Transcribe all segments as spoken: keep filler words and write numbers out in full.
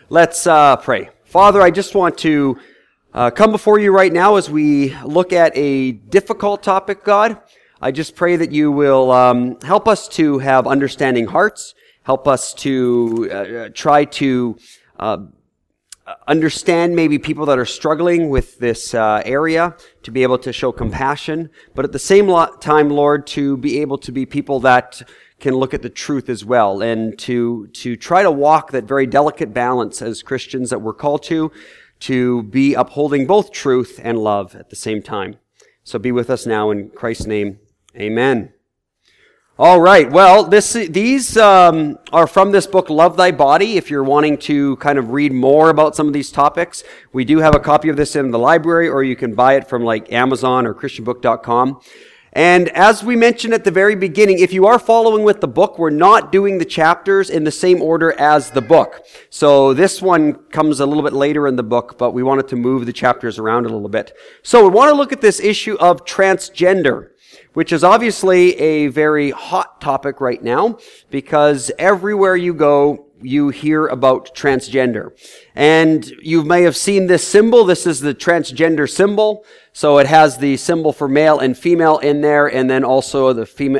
Let's uh, pray. Father, I just want to uh, come before you right now as we look at a difficult topic, God. I just pray that you will um, help us to have understanding hearts, help us to uh, try to uh, understand maybe people that are struggling with this uh, area, to be able to show compassion, but at the same lo- time, Lord, to be able to be people that can look at the truth as well, and to to try to walk that very delicate balance as Christians that we're called to, to be upholding both truth and love at the same time. So be with us now in Christ's name. Amen. All right. Well, this these um, are from this book, Love Thy Body. If you're wanting to kind of read more about some of these topics, we do have a copy of this in the library, or you can buy it from like Amazon or Christian book dot com. And as we mentioned at the very beginning, if you are following with the book, we're not doing the chapters in the same order as the book. So this one comes a little bit later in the book, but we wanted to move the chapters around a little bit. So we want to look at this issue of transgender, which is obviously a very hot topic right now, because everywhere you go, you hear about transgender. And you may have seen this symbol. This is the transgender symbol. So it has the symbol for male and female in there, and then also the female,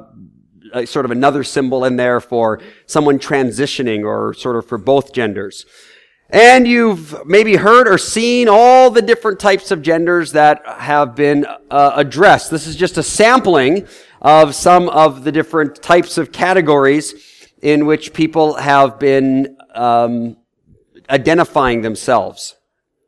uh, sort of another symbol in there for someone transitioning, or sort of for both genders. And you've maybe heard or seen all the different types of genders that have been uh, addressed. This is just a sampling of some of the different types of categories in which people have been um, identifying themselves.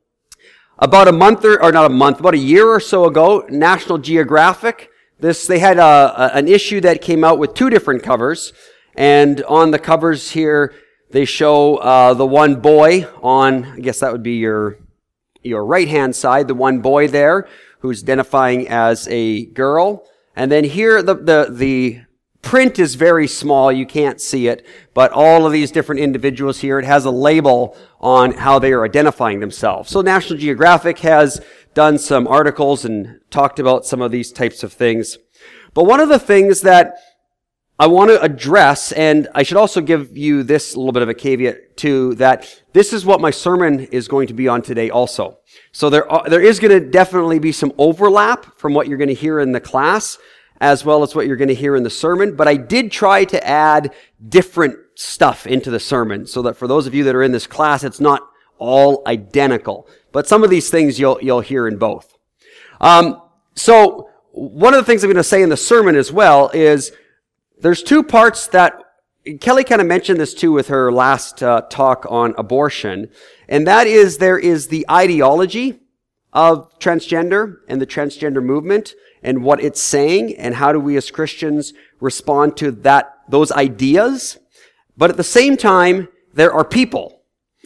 About a month or, or not a month, about a year or so ago, National Geographic, this they had a, a, an issue that came out with two different covers, and on the covers here, they show uh, the one boy on, I guess that would be your your right-hand side, the one boy there who's identifying as a girl. And then here, the, the, the print is very small, you can't see it, but all of these different individuals here, it has a label on how they are identifying themselves. So National Geographic has done some articles and talked about some of these types of things. But one of the things that I want to address, and I should also give you this little bit of a caveat too, that this is what my sermon is going to be on today also. So there are, there is going to definitely be some overlap from what you're going to hear in the class, as well as what you're going to hear in the sermon, but I did try to add different stuff into the sermon, so that for those of you that are in this class, it's not all identical. But some of these things you'll you'll hear in both. Um, so one of the things I'm going to say in the sermon as well is, there's two parts that, Kelly kind of mentioned this too with her last uh, talk on abortion, and that is there is the ideology of transgender and the transgender movement and what it's saying, and how do we as Christians respond to that, those ideas. But at the same time, there are people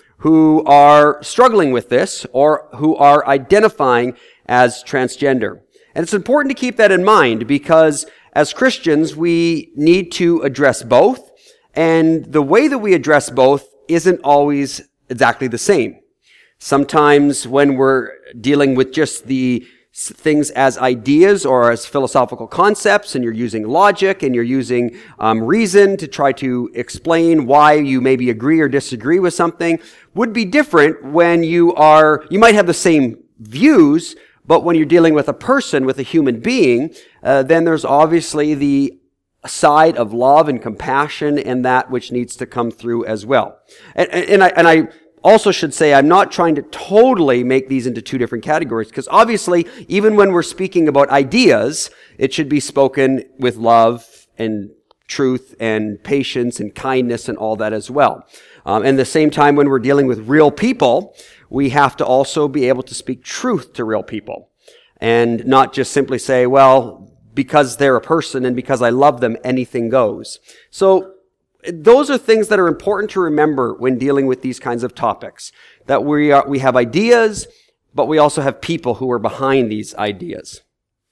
who are struggling with this, or who are identifying as transgender. And it's important to keep that in mind, because as Christians, we need to address both, and the way that we address both isn't always exactly the same. Sometimes when we're dealing with just the things as ideas or as philosophical concepts, and you're using logic and you're using um, reason to try to explain why you maybe agree or disagree with something, would be different when you are, you might have the same views, but when you're dealing with a person, with a human being, uh, then there's obviously the side of love and compassion, and that which needs to come through as well. And, and, and I, and I also should say, I'm not trying to totally make these into two different categories, because obviously, even when we're speaking about ideas, it should be spoken with love and truth and patience and kindness and all that as well. Um, and at the same time, when we're dealing with real people, we have to also be able to speak truth to real people, and not just simply say, well, because they're a person and because I love them, anything goes. So those are things that are important to remember when dealing with these kinds of topics, that we are, we have ideas, but we also have people who are behind these ideas.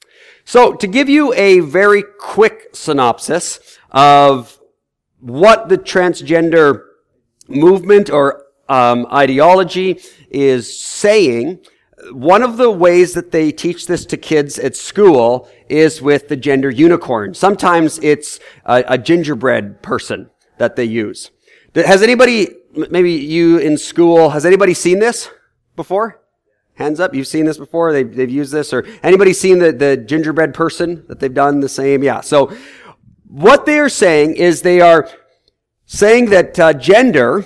So to give you a very quick synopsis of what the transgender movement or um, ideology is saying, one of the ways that they teach this to kids at school is with the gender unicorn. Sometimes it's a, a gingerbread person that they use. Has anybody maybe you in school, has anybody seen this before? Hands up, you've seen this before? They've, they've used this? Or anybody seen the, the gingerbread person that they've done the same? Yeah. So what they are saying is they are saying that uh, gender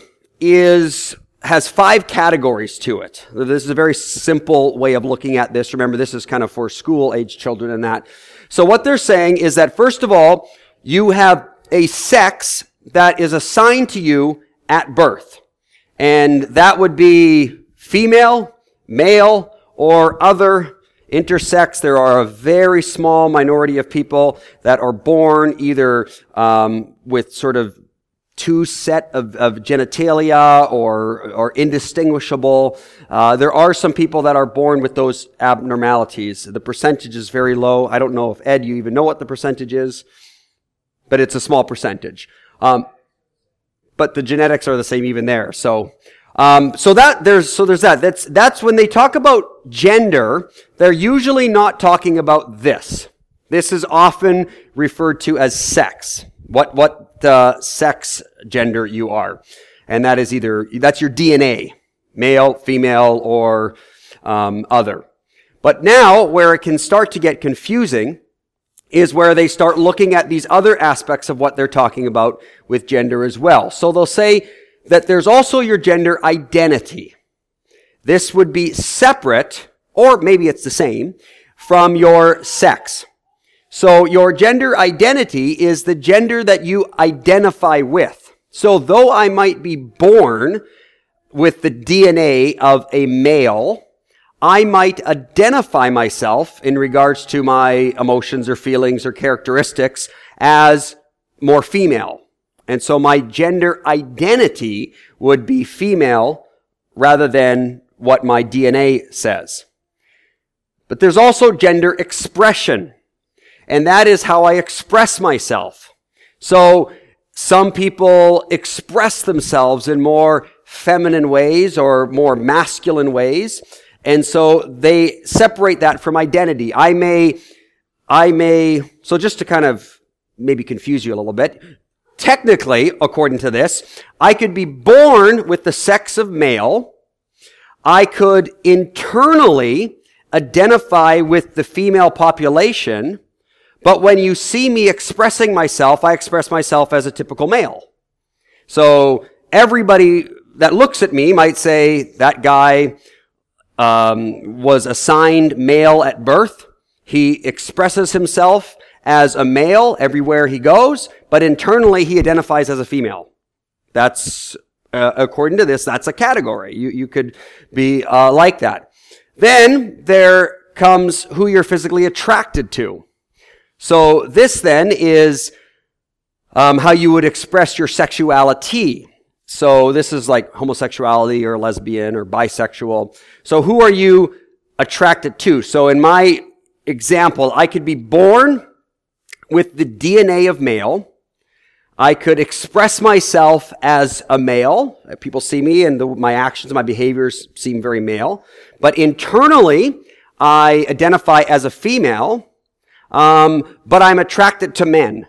is has five categories to it. This is a very simple way of looking at this. Remember, this is kind of for school-age children and that. So what they're saying is that, first of all, you have a sex that is assigned to you at birth. And that would be female, male, or other intersex. There are a very small minority of people that are born either um, with sort of two set of, of genitalia or or indistinguishable. Uh, there are some people that are born with those abnormalities. The percentage is very low. I don't know if, Ed, you even know what the percentage is, but it's a small percentage. Um, but the genetics are the same even there. So um, so that there's so there's that. That's that's when they talk about gender, they're usually not talking about this. This is often referred to as sex. What what uh, sex gender you are, and that is either that's your D N A, male, female, or um, other. But now, where it can start to get confusing is where they start looking at these other aspects of what they're talking about with gender as well. So they'll say that there's also your gender identity. This would be separate, or maybe it's the same, from your sex. So your gender identity is the gender that you identify with. So though I might be born with the D N A of a male, I might identify myself in regards to my emotions or feelings or characteristics as more female. And so my gender identity would be female rather than what my D N A says. But there's also gender expression. And that is how I express myself. So some people express themselves in more feminine ways or more masculine ways. And so they separate that from identity. I may, I may, so just to kind of maybe confuse you a little bit, technically, according to this, I could be born with the sex of male. I could internally identify with the female population. But when you see me expressing myself, I express myself as a typical male. So everybody that looks at me might say that guy um, was assigned male at birth. He expresses himself as a male everywhere he goes, but internally he identifies as a female. That's, uh, according to this, that's a category. You, you could be uh, like that. Then there comes who you're physically attracted to. So this then is um, how you would express your sexuality. So this is like homosexuality or lesbian or bisexual. So who are you attracted to? So in my example, I could be born with the D N A of male. I could express myself as a male. People see me and the, my actions and my behaviors seem very male. But internally, I identify as a female. Um, but I'm attracted to men.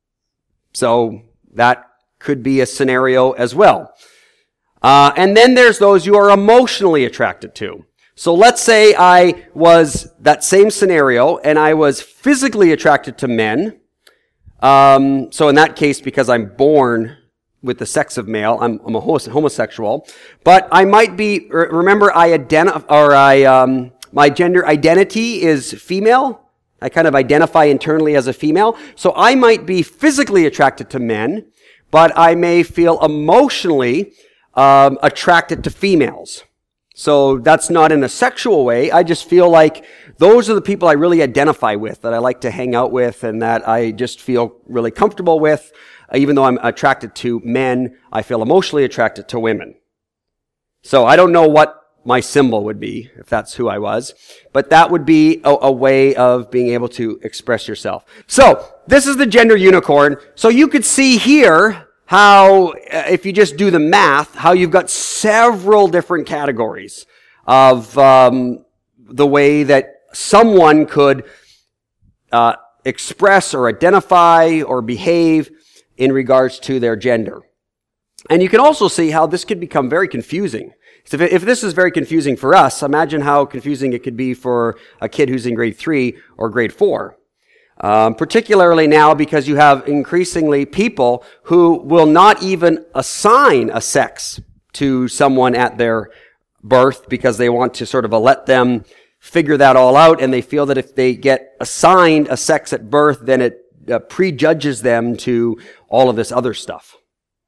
So that could be a scenario as well. Uh, and then there's those you are emotionally attracted to. So let's say I was that same scenario and I was physically attracted to men. Um, so in that case, because I'm born with the sex of male, I'm, I'm a homosexual. But I might be, remember I identify, or I, um, my gender identity is female. I kind of identify internally as a female. So I might be physically attracted to men, but I may feel emotionally um, attracted to females. So that's not in a sexual way. I just feel like those are the people I really identify with, that I like to hang out with, and that I just feel really comfortable with. Even though I'm attracted to men, I feel emotionally attracted to women. So I don't know what my symbol would be, if that's who I was. But that would be a, a way of being able to express yourself. So, this is the gender unicorn. So you could see here how, if you just do the math, how you've got several different categories of um, the way that someone could uh, express or identify or behave in regards to their gender. And you can also see how this could become very confusing. So if, if this is very confusing for us, imagine how confusing it could be for a kid who's in grade three or grade four. Um, particularly now because you have increasingly people who will not even assign a sex to someone at their birth because they want to sort of let them figure that all out, and they feel that if they get assigned a sex at birth, then it uh, prejudges them to all of this other stuff.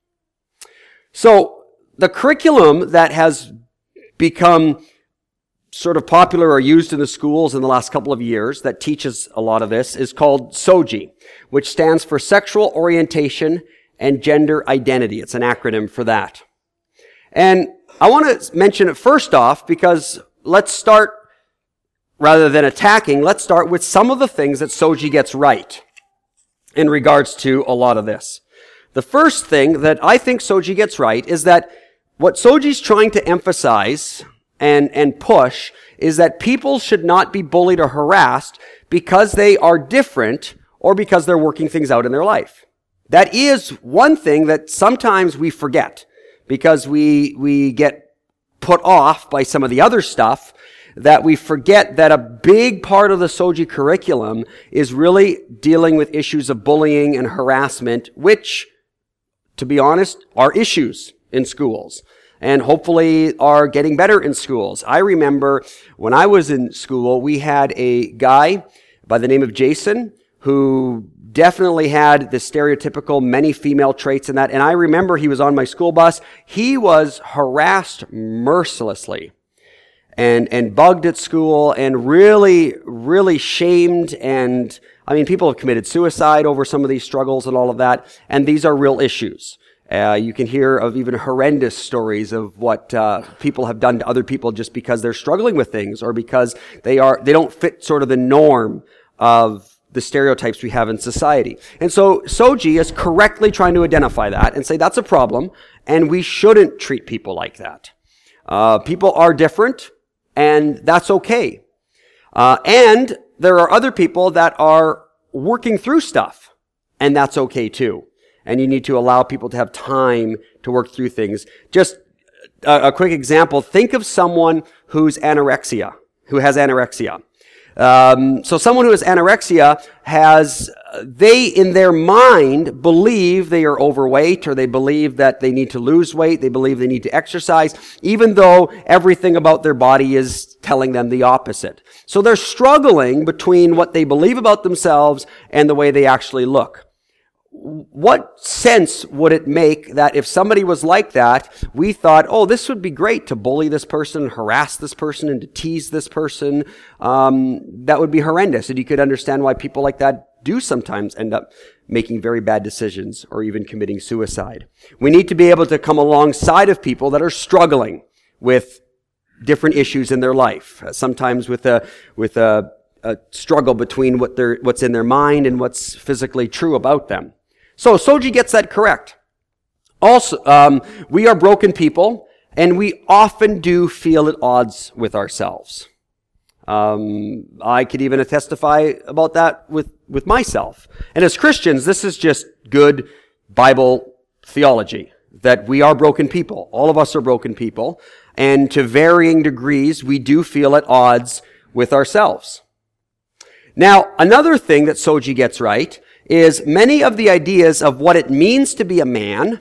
So the curriculum that has become sort of popular or used in the schools in the last couple of years that teaches a lot of this is called S O G I, which stands for Sexual Orientation and Gender Identity. It's an acronym for that. And I want to mention it first off because let's start, rather than attacking, let's start with some of the things that S O G I gets right in regards to a lot of this. The first thing that I think S O G I gets right is that what S O G I is trying to emphasize and, and push is that people should not be bullied or harassed because they are different or because they're working things out in their life. That is one thing that sometimes we forget because we, we get put off by some of the other stuff, that we forget that a big part of the S O G I curriculum is really dealing with issues of bullying and harassment, which, to be honest, are issues in schools and hopefully are getting better in schools. I remember when I was in school, we had a guy by the name of Jason who definitely had the stereotypical many female traits in that. And I remember he was on my school bus. He was harassed mercilessly and, and bugged at school and really, really shamed. And I mean, people have committed suicide over some of these struggles and all of that. And these are real issues. Uh, you can hear of even horrendous stories of what uh, people have done to other people just because they're struggling with things or because they are they don't fit sort of the norm of the stereotypes we have in society. And so S O G I is correctly trying to identify that and say that's a problem, and we shouldn't treat people like that. Uh, people are different, and that's okay. Uh, and there are other people that are working through stuff, and that's okay too. And you need to allow people to have time to work through things. Just a, a quick example. Think of someone who's anorexia, who has anorexia. Um, so someone who has anorexia has, they in their mind believe they are overweight, or they believe that they need to lose weight, they believe they need to exercise, even though everything about their body is telling them the opposite. So they're struggling between what they believe about themselves and the way they actually look. What sense would it make that if somebody was like that, we thought, oh, this would be great to bully this person, harass this person, and to tease this person? Um, that would be horrendous. And you could understand why people like that do sometimes end up making very bad decisions or even committing suicide. We need to be able to come alongside of people that are struggling with different issues in their life, sometimes with a, with a, a struggle between what they're, what's in their mind and what's physically true about them. So S O G I gets that correct. Also, um, we are broken people, and we often do feel at odds with ourselves. Um, I could even testify about that with, with myself. And as Christians, this is just good Bible theology, that we are broken people. All of us are broken people, and to varying degrees, we do feel at odds with ourselves. Now, another thing that S O G I gets right is many of the ideas of what it means to be a man,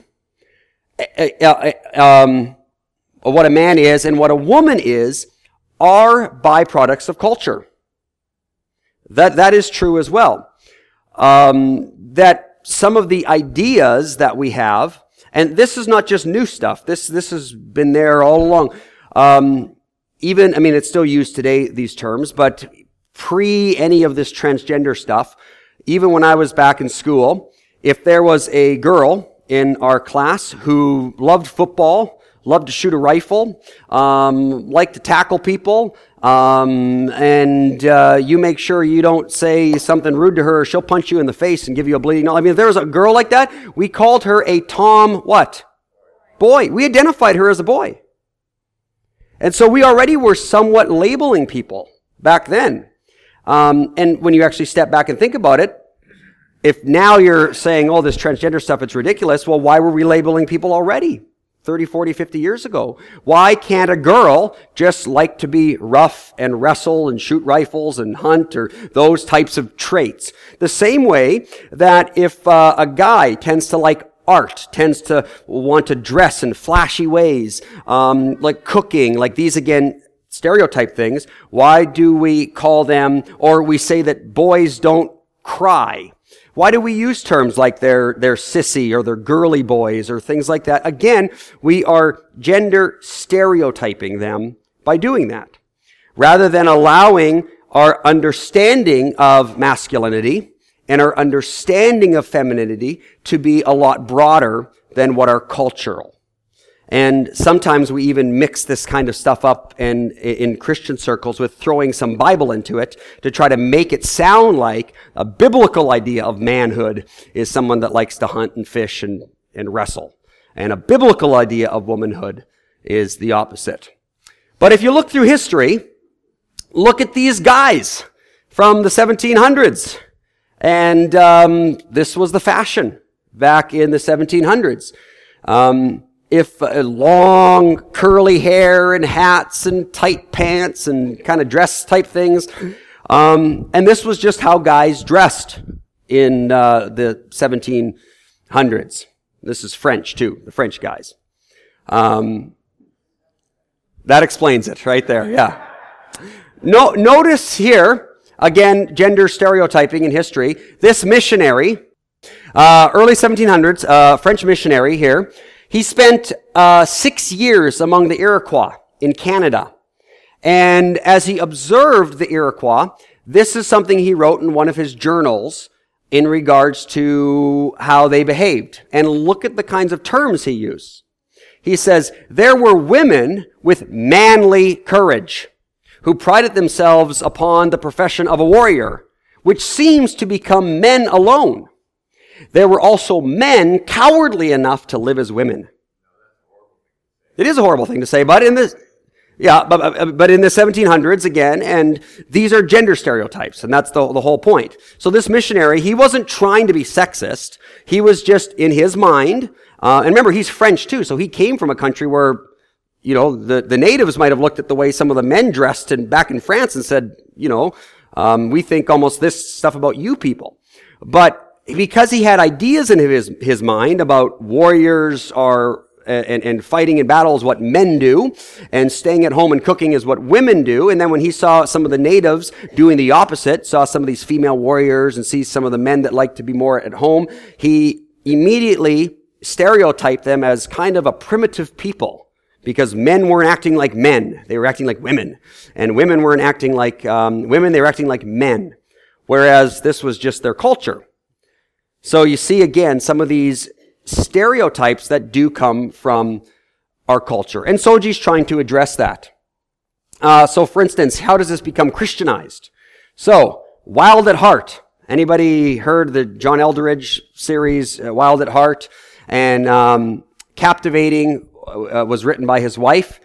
uh, um, or what a man is and what a woman is, are byproducts of culture. That that is true as well. Um, that some of the ideas that we have, and this is not just new stuff. This this has been there all along. Um, even I mean, it's still used today, these terms, but pre any of this transgender stuff. Even when I was back in school, if there was a girl in our class who loved football, loved to shoot a rifle, um, liked to tackle people, um, and uh, you make sure you don't say something rude to her, or she'll punch you in the face and give you a bleeding nose. I mean, if there was a girl like that, we called her a Tom what? Boy. We identified her as a boy. And so we already were somewhat labeling people back then. Um, and when you actually step back and think about it, if now you're saying, oh, this transgender stuff, it's ridiculous, well, why were we labeling people already thirty, forty, fifty years ago? Why can't a girl just like to be rough and wrestle and shoot rifles and hunt or those types of traits? The same way that if uh, a guy tends to like art, tends to want to dress in flashy ways, um, like cooking, like these, again, stereotype things, why do we call them, or we say that boys don't cry? Why do we use terms like they're, they're sissy or they're girly boys or things like that? Again, we are gender stereotyping them by doing that, rather than allowing our understanding of masculinity and our understanding of femininity to be a lot broader than what our cultural. And sometimes we even mix this kind of stuff up in, in Christian circles with throwing some Bible into it to try to make it sound like a biblical idea of manhood is someone that likes to hunt and fish and, and wrestle. And a biblical idea of womanhood is the opposite. But if you look through history, look at these guys from the seventeen hundreds. And um, this was the fashion back in the seventeen hundreds. Um, if uh, long curly hair and hats and tight pants and kind of dress type things. Um, and this was just how guys dressed in uh, the seventeen hundreds. This is French too, the French guys. Um, that explains it right there, yeah. No, notice here, again, gender stereotyping in history. This missionary, uh, early seventeen hundreds, uh, French missionary here, he spent uh, six years among the Iroquois in Canada. And as he observed the Iroquois, this is something he wrote in one of his journals in regards to how they behaved. And look at the kinds of terms he used. He says, there were women with manly courage who prided themselves upon the profession of a warrior, which seems to become men alone. There were also men cowardly enough to live as women. It is a horrible thing to say, but in this, yeah, but, but in the seventeen hundreds again, and these are gender stereotypes, and that's the, the whole point. So this missionary, he wasn't trying to be sexist. He was just in his mind, uh, and remember, he's French too, so he came from a country where, you know, the, the natives might have looked at the way some of the men dressed in, back in France and said, you know, um, we think almost this stuff about you people. But because he had ideas in his, his mind about warriors are, and, and fighting in battle is what men do, and staying at home and cooking is what women do, and then when he saw some of the natives doing the opposite, saw some of these female warriors and sees some of the men that like to be more at home, he immediately stereotyped them as kind of a primitive people. Because men weren't acting like men, they were acting like women. And women weren't acting like um, women, they were acting like men. Whereas this was just their culture. So you see again some of these stereotypes that do come from our culture. And Soji's trying to address that. Uh, so for instance, how does this become Christianized? So, Wild at Heart. Anybody heard the John Eldredge series, uh, Wild at Heart? And um, Captivating uh, was written by his wife.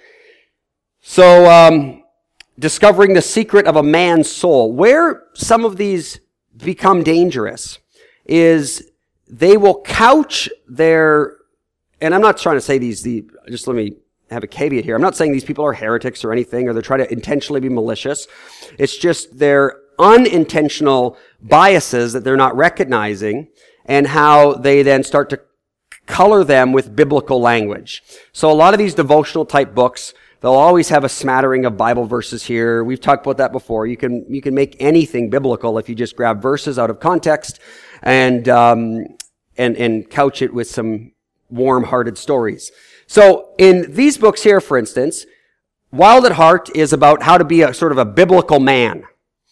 So, um, discovering the secret of a man's soul. Where some of these become dangerous is they will couch their, and I'm not trying to say these, the, just let me have a caveat here. I'm not saying these people are heretics or anything, or they're trying to intentionally be malicious. It's just their unintentional biases that they're not recognizing, and how they then start to color them with biblical language. So a lot of these devotional type books, they'll always have a smattering of Bible verses here. We've talked about that before. You can, you can make anything biblical if you just grab verses out of context and, um, and, and couch it with some warm-hearted stories. So in these books here, for instance, Wild at Heart is about how to be a sort of a biblical man.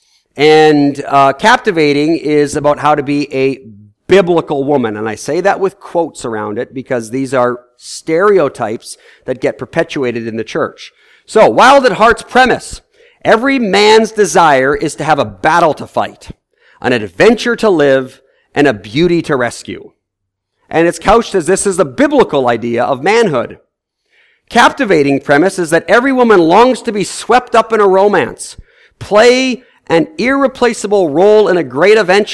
And, uh, Captivating is about how to be a biblical woman. And I say that with quotes around it because these are stereotypes that get perpetuated in the church. So, Wild at Heart's premise: every man's desire is to have a battle to fight, an adventure to live, and a beauty to rescue. And it's couched as this is the biblical idea of manhood. Captivating premise is that every woman longs to be swept up in a romance, play an irreplaceable role in a great adventure,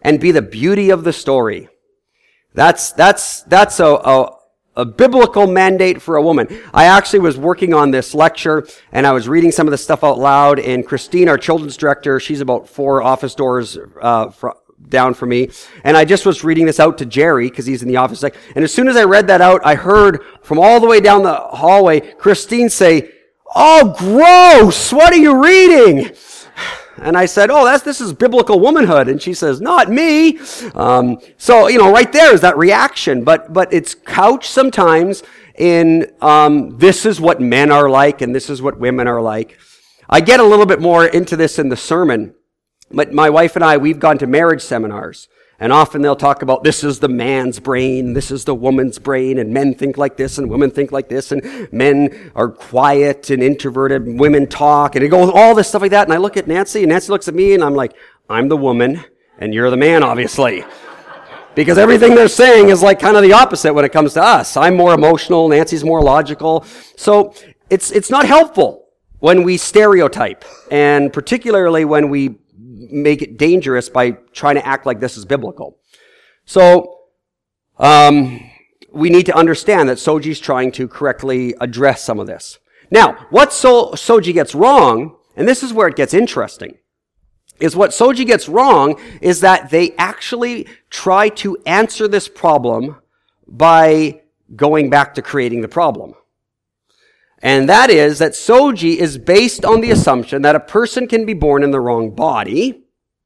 and be the beauty of the story. That's, that's, that's a, a, a biblical mandate for a woman. I actually was working on this lecture, and I was reading some of the stuff out loud, and Christine, our children's director, she's about four office doors uh, fr- down from me, and I just was reading this out to Jerry, because he's in the office, like, and as soon as I read that out, I heard from all the way down the hallway, Christine say, "Oh, gross! What are you reading?" And I said, "Oh, that's this is biblical womanhood." And she says, "Not me." Um, so, you know, right there is that reaction. But but it's couched sometimes in um, this is what men are like and this is what women are like. I get a little bit more into this in the sermon. But my wife and I, we've gone to marriage seminars. And often they'll talk about this is the man's brain, this is the woman's brain, and men think like this, and women think like this, and men are quiet and introverted, and women talk, and it goes all this stuff like that. And I look at Nancy, and Nancy looks at me, and I'm like, I'm the woman, and you're the man, obviously. Because everything they're saying is like kind of the opposite when it comes to us. I'm more emotional, Nancy's more logical. So it's it's not helpful when we stereotype, and particularly when we make it dangerous by trying to act like this is biblical. So, um, we need to understand that Soji's trying to correctly address some of this. Now, what so- Soji gets wrong, and this is where it gets interesting, is what Soji gets wrong is that they actually try to answer this problem by going back to creating the problem. And that is that Soji is based on the assumption that a person can be born in the wrong body.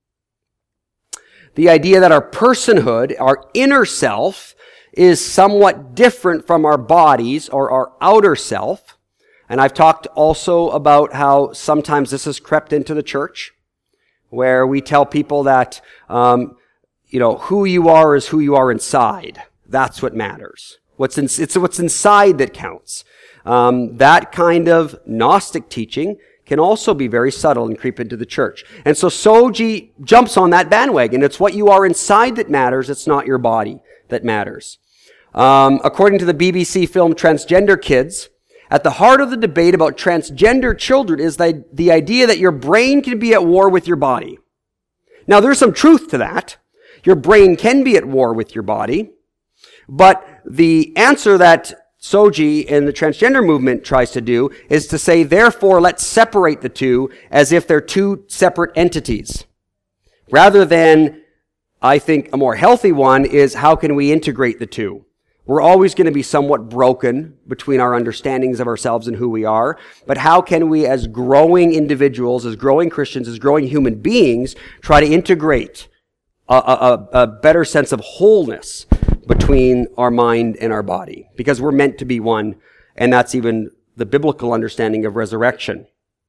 The idea that our personhood, our inner self, is somewhat different from our bodies or our outer self. And I've talked also about how sometimes this has crept into the church, where we tell people that, um, you know, who you are is who you are inside. That's what matters. What's in, it's what's inside that counts. Um, that kind of Gnostic teaching can also be very subtle and creep into the church. And so Soji jumps on that bandwagon. It's what you are inside that matters. It's not your body that matters. Um, according to the B B C film Transgender Kids, at the heart of the debate about transgender children is the, the idea that your brain can be at war with your body. Now, there's some truth to that. Your brain can be at war with your body. But the answer that Soji and the transgender movement tries to do is to say, therefore, let's separate the two as if they're two separate entities. Rather than, I think, a more healthy one is how can we integrate the two? We're always going to be somewhat broken between our understandings of ourselves and who we are, but how can we, as growing individuals, as growing Christians, as growing human beings, try to integrate a, a, a better sense of wholeness between our mind and our body, because we're meant to be one, and that's even the biblical understanding of resurrection.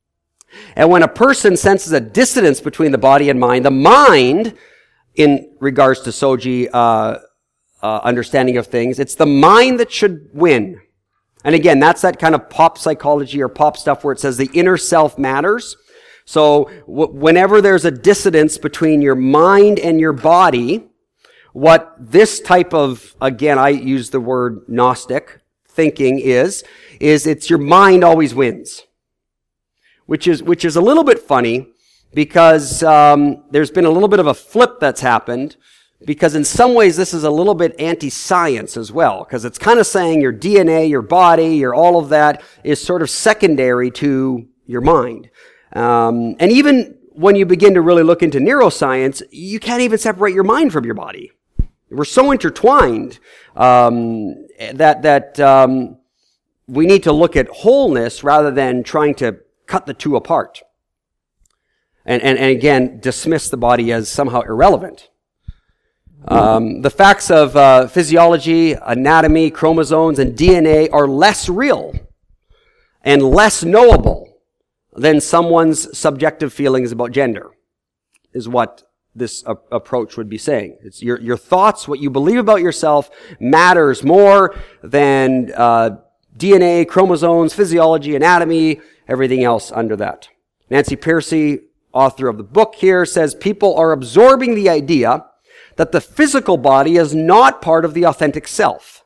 And when a person senses a dissonance between the body and mind, the mind, in regards to Soji uh, uh, understanding of things, it's the mind that should win. And again, that's that kind of pop psychology or pop stuff where it says the inner self matters. So w- whenever there's a dissonance between your mind and your body, what this type of, again, I use the word Gnostic thinking is, is it's your mind always wins. Which is, which is a little bit funny because, um, there's been a little bit of a flip that's happened because in some ways this is a little bit anti-science as well, because it's kind of saying your D N A, your body, your all of that is sort of secondary to your mind. Um, and even when you begin to really look into neuroscience, you can't even separate your mind from your body. We're so intertwined um, that that um, we need to look at wholeness rather than trying to cut the two apart. And, and, and again, dismiss the body as somehow irrelevant. Um, the facts of uh, physiology, anatomy, chromosomes, and D N A are less real and less knowable than someone's subjective feelings about gender, is what this uh, approach would be saying. It's your your thoughts, what you believe about yourself, matters more than uh, D N A, chromosomes, physiology, anatomy, everything else under that. Nancy Pearcey, author of the book here, says people are absorbing the idea that the physical body is not part of the authentic self.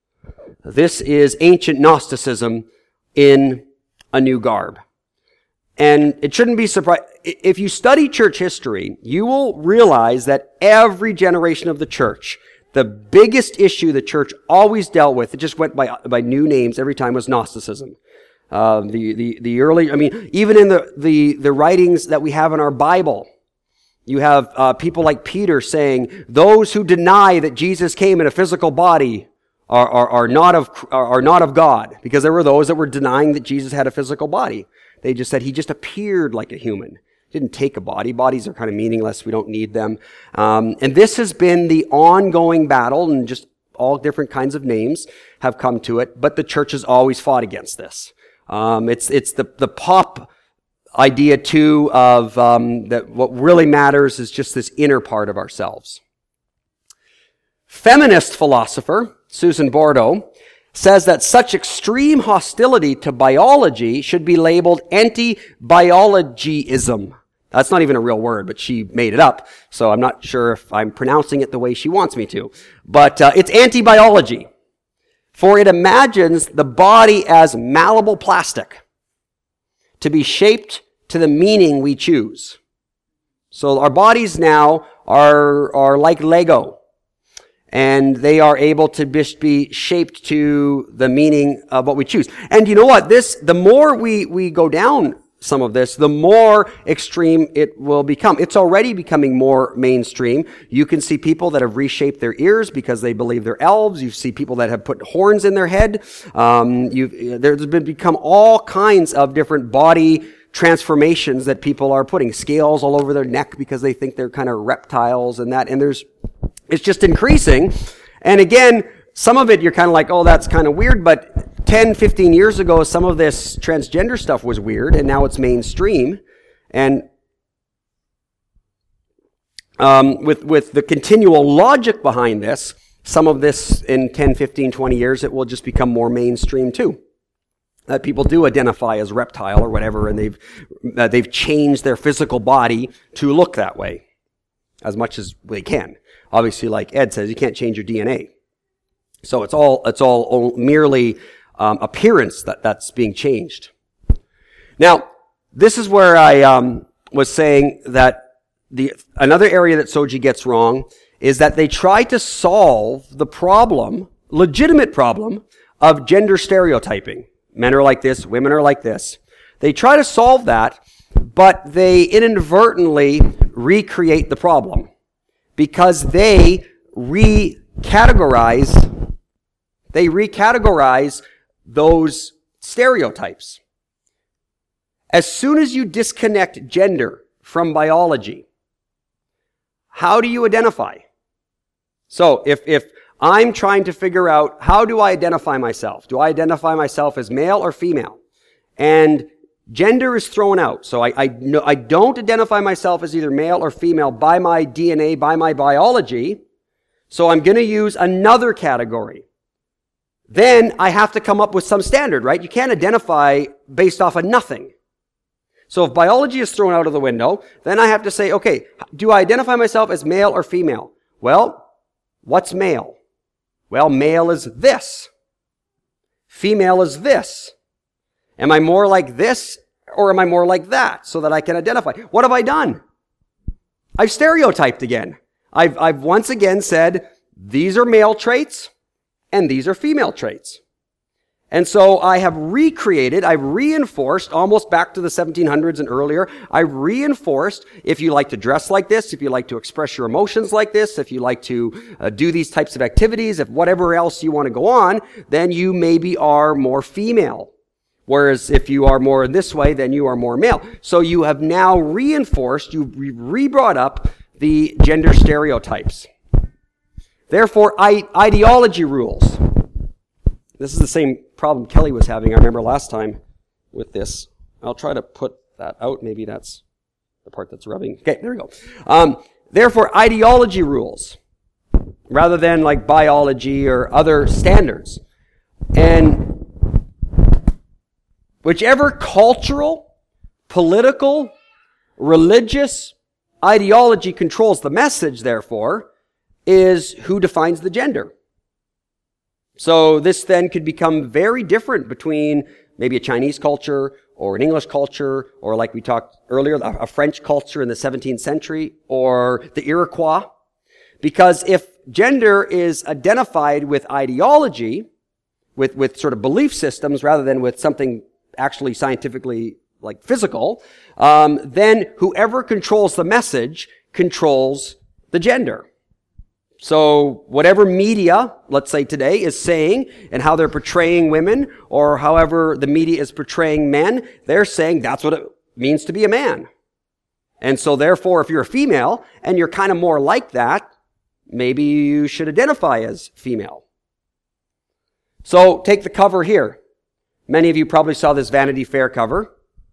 This is ancient Gnosticism in a new garb. And it shouldn't be surprised. If you study church history, you will realize that every generation of the church, the biggest issue the church always dealt with, it just went by, by new names every time, was Gnosticism. Uh, the, the, the early, I mean, even in the, the, the writings that we have in our Bible, you have uh, people like Peter saying, those who deny that Jesus came in a physical body are, are, are not of, are, are not of God, because there were those that were denying that Jesus had a physical body. They just said he just appeared like a human. Didn't take a body. Bodies are kind of meaningless. We don't need them. Um, and this has been the ongoing battle, and just all different kinds of names have come to it, but the church has always fought against this. Um, it's, it's the, the pop idea too of, um, that what really matters is just this inner part of ourselves. Feminist philosopher Susan Bordeaux says that such extreme hostility to biology should be labeled anti-biologyism. That's not even a real word, but she made it up, so I'm not sure if I'm pronouncing it the way she wants me to. But uh, it's anti-biology, for it imagines the body as malleable plastic to be shaped to the meaning we choose. So our bodies now are, are like Lego, and they are able to be shaped to the meaning of what we choose. And you know what? This, the more we, we go down some of this, the more extreme it will become. It's already becoming more mainstream. You can see people that have reshaped their ears because they believe they're elves. You see people that have put horns in their head. Um, you've, there's been become all kinds of different body transformations that people are putting. Scales all over their neck because they think they're kind of reptiles and that. And there's, it's just increasing. And again, some of it you're kind of like, oh, that's kind of weird, but ten, fifteen years ago, some of this transgender stuff was weird, and now it's mainstream. And um, with, with the continual logic behind this, some of this in ten, fifteen, twenty years, it will just become more mainstream too. That people do identify as reptile or whatever, and they've, uh, they've changed their physical body to look that way as much as they can. Obviously, like Ed says, you can't change your D N A. So it's all, it's all merely um, appearance that, that's being changed. Now, this is where I um, was saying that the another area that Soji gets wrong is that they try to solve the problem, legitimate problem, of gender stereotyping. Men are like this, women are like this. They try to solve that, but they inadvertently recreate the problem because they recategorize They recategorize those stereotypes. As soon as you disconnect gender from biology, how do you identify? So if, if I'm trying to figure out, how do I identify myself? Do I identify myself as male or female? And gender is thrown out. So I, I, no, I don't identify myself as either male or female by my D N A, by my biology. So I'm going to use another category. Then I have to come up with some standard, right? You can't identify based off of nothing. So if biology is thrown out of the window, then I have to say, okay, do I identify myself as male or female? Well, what's male? Well, male is this. Female is this. Am I more like this or am I more like that so that I can identify? What have I done? I've stereotyped again. I've, I've once again said, these are male traits and these are female traits. And so I have recreated, I've reinforced, almost back to the seventeen hundreds and earlier, I've reinforced, if you like to dress like this, if you like to express your emotions like this, if you like to uh, do these types of activities, if whatever else you want to go on, then you maybe are more female. Whereas if you are more this way, then you are more male. So you have now reinforced, you've re-brought up the gender stereotypes. Therefore, I- ideology rules. This is the same problem Kelly was having, I remember last time with this. I'll try to put that out. Maybe that's the part that's rubbing. Okay, there we go. Um, therefore, ideology rules rather than like biology or other standards. And whichever cultural, political, religious ideology controls the message, therefore, is who defines the gender. So this then could become very different between maybe a Chinese culture or an English culture, or like we talked earlier, a French culture in the seventeenth century, or the Iroquois. Because if gender is identified with ideology, with, with sort of belief systems rather than with something actually scientifically like physical, um, then whoever controls the message controls the gender. So whatever media, let's say today, is saying and how they're portraying women, or however the media is portraying men, they're saying that's what it means to be a man. And so therefore, if you're a female and you're kind of more like that, maybe you should identify as female. So take the cover here. Many of you probably saw this Vanity Fair cover,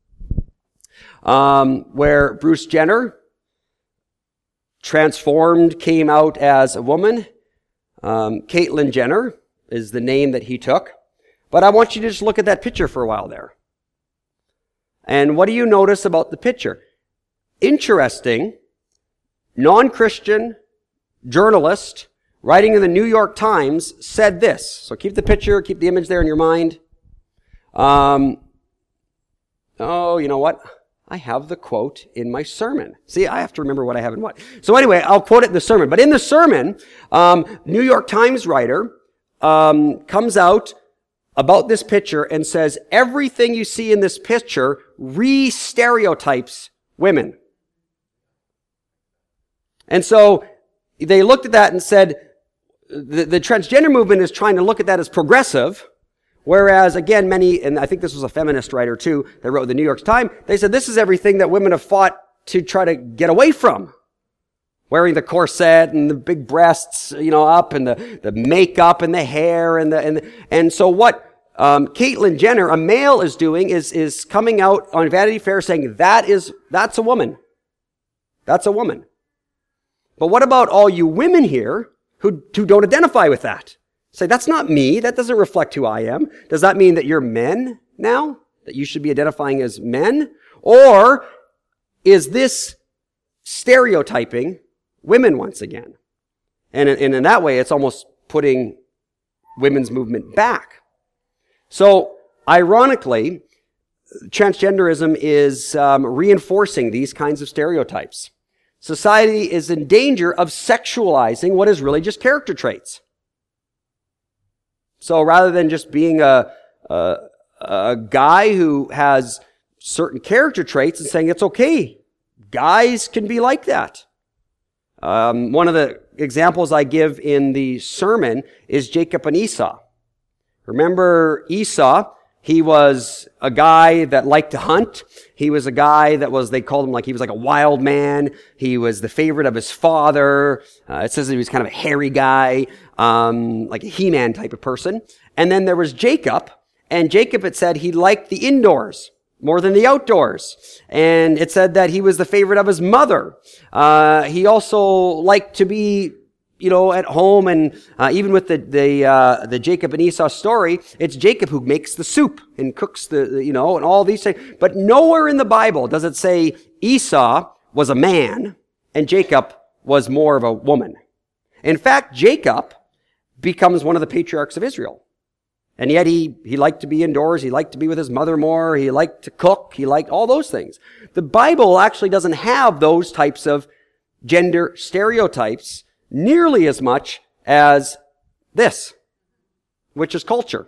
um, where Bruce Jenner transformed, came out as a woman. Um, Caitlyn Jenner is the name that he took. But I want you to just look at that picture for a while there. And what do you notice about the picture? Interesting, non-Christian journalist writing in the New York Times said this. So keep the picture, keep the image there in your mind. Um, oh, you know what? I have the quote in my sermon. See, I have to remember what I have in what. So anyway, I'll quote it in the sermon. But in the sermon, um, New York Times writer um, comes out about this picture and says, everything you see in this picture re-stereotypes women. And so they looked at that and said, the, the transgender movement is trying to look at that as progressive. Whereas, again, many, and I think this was a feminist writer too, that wrote the New York Times, they said this is everything that women have fought to try to get away from. Wearing the corset and the big breasts, you know, up, and the, the makeup and the hair and the, and, the, and so what, um, Caitlyn Jenner, a male, is doing is, is coming out on Vanity Fair saying that is, that's a woman. That's a woman. But what about all you women here who, who don't identify with that? Say, that's not me. That doesn't reflect who I am. Does that mean that you're men now? That you should be identifying as men? Or is this stereotyping women once again? And, and in that way, it's almost putting women's movement back. So, ironically, transgenderism is um, reinforcing these kinds of stereotypes. Society is in danger of sexualizing what is really just character traits. So rather than just being a, a, a guy who has certain character traits and saying it's okay, guys can be like that. Um, one of the examples I give in the sermon is Jacob and Esau. Remember Esau? He was a guy that liked to hunt. He was a guy that was, they called him like, he was like a wild man. He was the favorite of his father. Uh, it says he was kind of a hairy guy, um, like a He-Man type of person. And then there was Jacob, and Jacob, it said he liked the indoors more than the outdoors. And it said that he was the favorite of his mother. Uh, he also liked to be, you know, at home, and uh, even with the the uh, the Jacob and Esau story, it's Jacob who makes the soup and cooks the, you know, and all these things. But nowhere in the Bible does it say Esau was a man and Jacob was more of a woman. In fact, Jacob becomes one of the patriarchs of Israel. And yet he, he liked to be indoors, he liked to be with his mother more, he liked to cook, he liked all those things. The Bible actually doesn't have those types of gender stereotypes nearly as much as this, which is culture.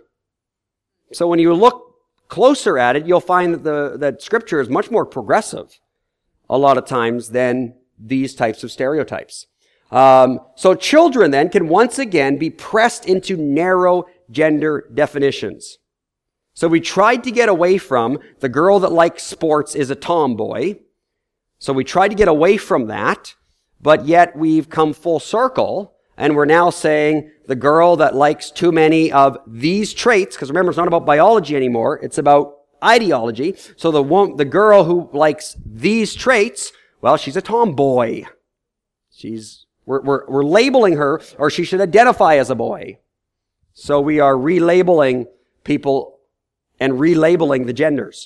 So when you look closer at it, you'll find that the that Scripture is much more progressive a lot of times than these types of stereotypes. Um, so children then can once again be pressed into narrow gender definitions. So we tried to get away from the girl that likes sports is a tomboy. So we tried to get away from that. But yet we've come full circle, and we're now saying the girl that likes too many of these traits, because remember, it's not about biology anymore, it's about ideology. So the one, the girl who likes these traits, well, she's a tomboy. She's, we're, we're, we're labeling her, or she should identify as a boy. So we are relabeling people and relabeling the genders.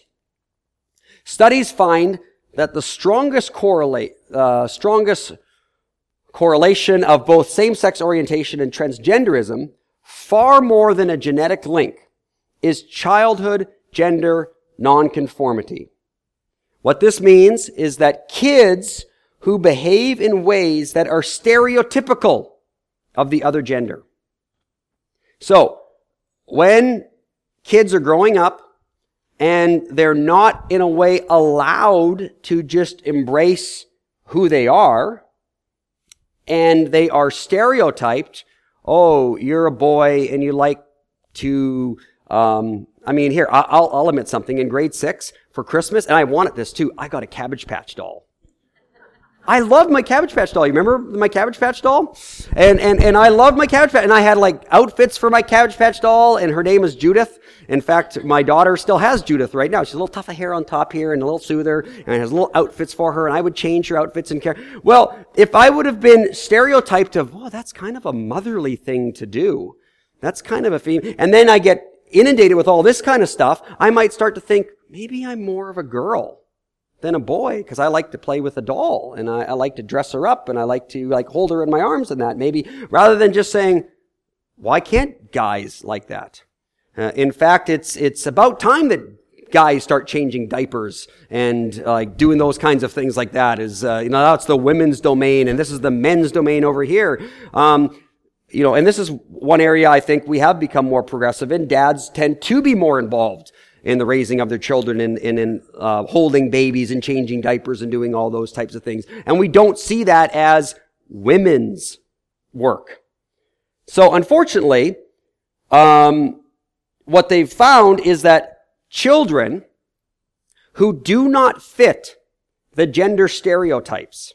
Studies find that the strongest correlate, uh, strongest correlation of both same-sex orientation and transgenderism, far more than a genetic link, is childhood transgender nonconformity. What this means is that kids who behave in ways that are stereotypical of the other gender. So, when kids are growing up and they're not in a way allowed to just embrace who they are, and they are stereotyped, oh, you're a boy and you like to, um, I mean, here, I'll, I'll admit something. In grade six for Christmas, and I wanted this too, I got a Cabbage Patch doll. I loved my Cabbage Patch doll. You remember my Cabbage Patch doll? And, and, and I loved my Cabbage Patch. And I had like outfits for my Cabbage Patch doll, and her name is Judith. In fact, my daughter still has Judith right now. She's a little tuft of hair on top here and a little soother, and has little outfits for her, and I would change her outfits and care. Well, if I would have been stereotyped of, oh, that's kind of a motherly thing to do. That's kind of a female. And then I get inundated with all this kind of stuff, I might start to think, maybe I'm more of a girl than a boy, because I like to play with a doll, and I, I like to dress her up, and I like to like hold her in my arms and that, maybe, rather than just saying, why can't guys like that? Uh, in fact, it's it's about time that guys start changing diapers and uh, like doing those kinds of things like that. Is uh, you know, that's the women's domain, and this is the men's domain over here. Um, you know, and this is one area I think we have become more progressive in. Dads tend to be more involved in the raising of their children and in, in, in uh, holding babies and changing diapers and doing all those types of things. And we don't see that as women's work. So unfortunately, um, what they've found is that children who do not fit the gender stereotypes,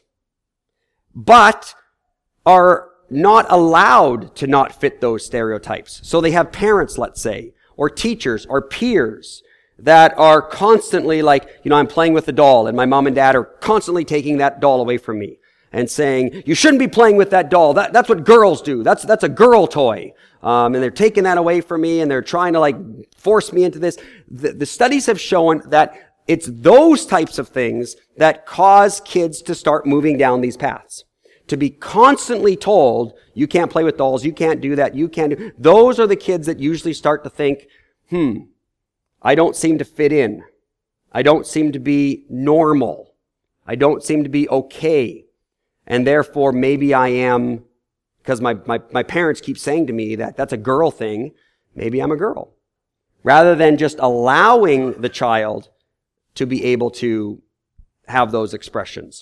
but are not allowed to not fit those stereotypes. So they have parents, let's say, or teachers, or peers that are constantly like, you know, I'm playing with the doll, and my mom and dad are constantly taking that doll away from me and saying, you shouldn't be playing with that doll. That, that's what girls do. That's, that's a girl toy. Um, and they're taking that away from me, and they're trying to like force me into this. The, the studies have shown that it's those types of things that cause kids to start moving down these paths. To be constantly told, you can't play with dolls, you can't do that, you can't do... Those are the kids that usually start to think, hmm, I don't seem to fit in. I don't seem to be normal. I don't seem to be okay. And therefore, maybe I am, because my, my, my parents keep saying to me that that's a girl thing, maybe I'm a girl. Rather than just allowing the child to be able to have those expressions.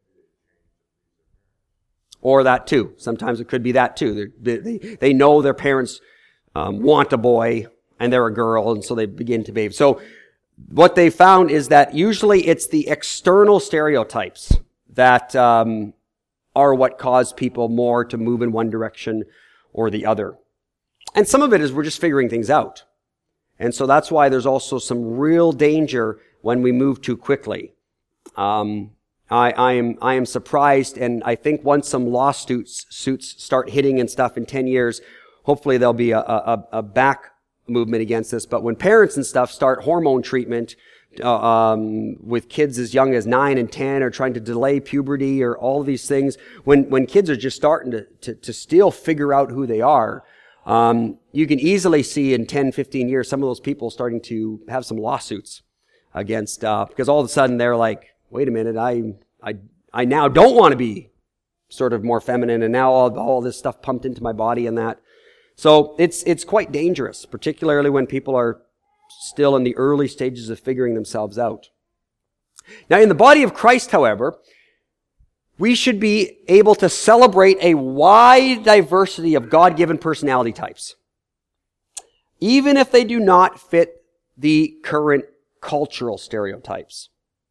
Or that too. Sometimes it could be that too. They, they, they know their parents um, want a boy and they're a girl, and so they begin to behave. So what they found is that usually it's the external stereotypes that um, are what cause people more to move in one direction or the other. And some of it is we're just figuring things out. And so that's why there's also some real danger when we move too quickly. Um, I, I am I am surprised, and I think once some lawsuits suits start hitting and stuff in ten years, hopefully there'll be a, a, a back movement against this. But when parents and stuff start hormone treatment uh, um, with kids as young as nine and ten, or trying to delay puberty, or all of these things, when when kids are just starting to to, to still figure out who they are, um, you can easily see in ten, fifteen years some of those people starting to have some lawsuits against uh, because all of a sudden they're like, wait a minute, I, I, I now don't want to be sort of more feminine, and now all, all this stuff pumped into my body and that. So it's, it's quite dangerous, particularly when people are still in the early stages of figuring themselves out. Now, in the body of Christ, however, we should be able to celebrate a wide diversity of God-given personality types, even if they do not fit the current cultural stereotypes.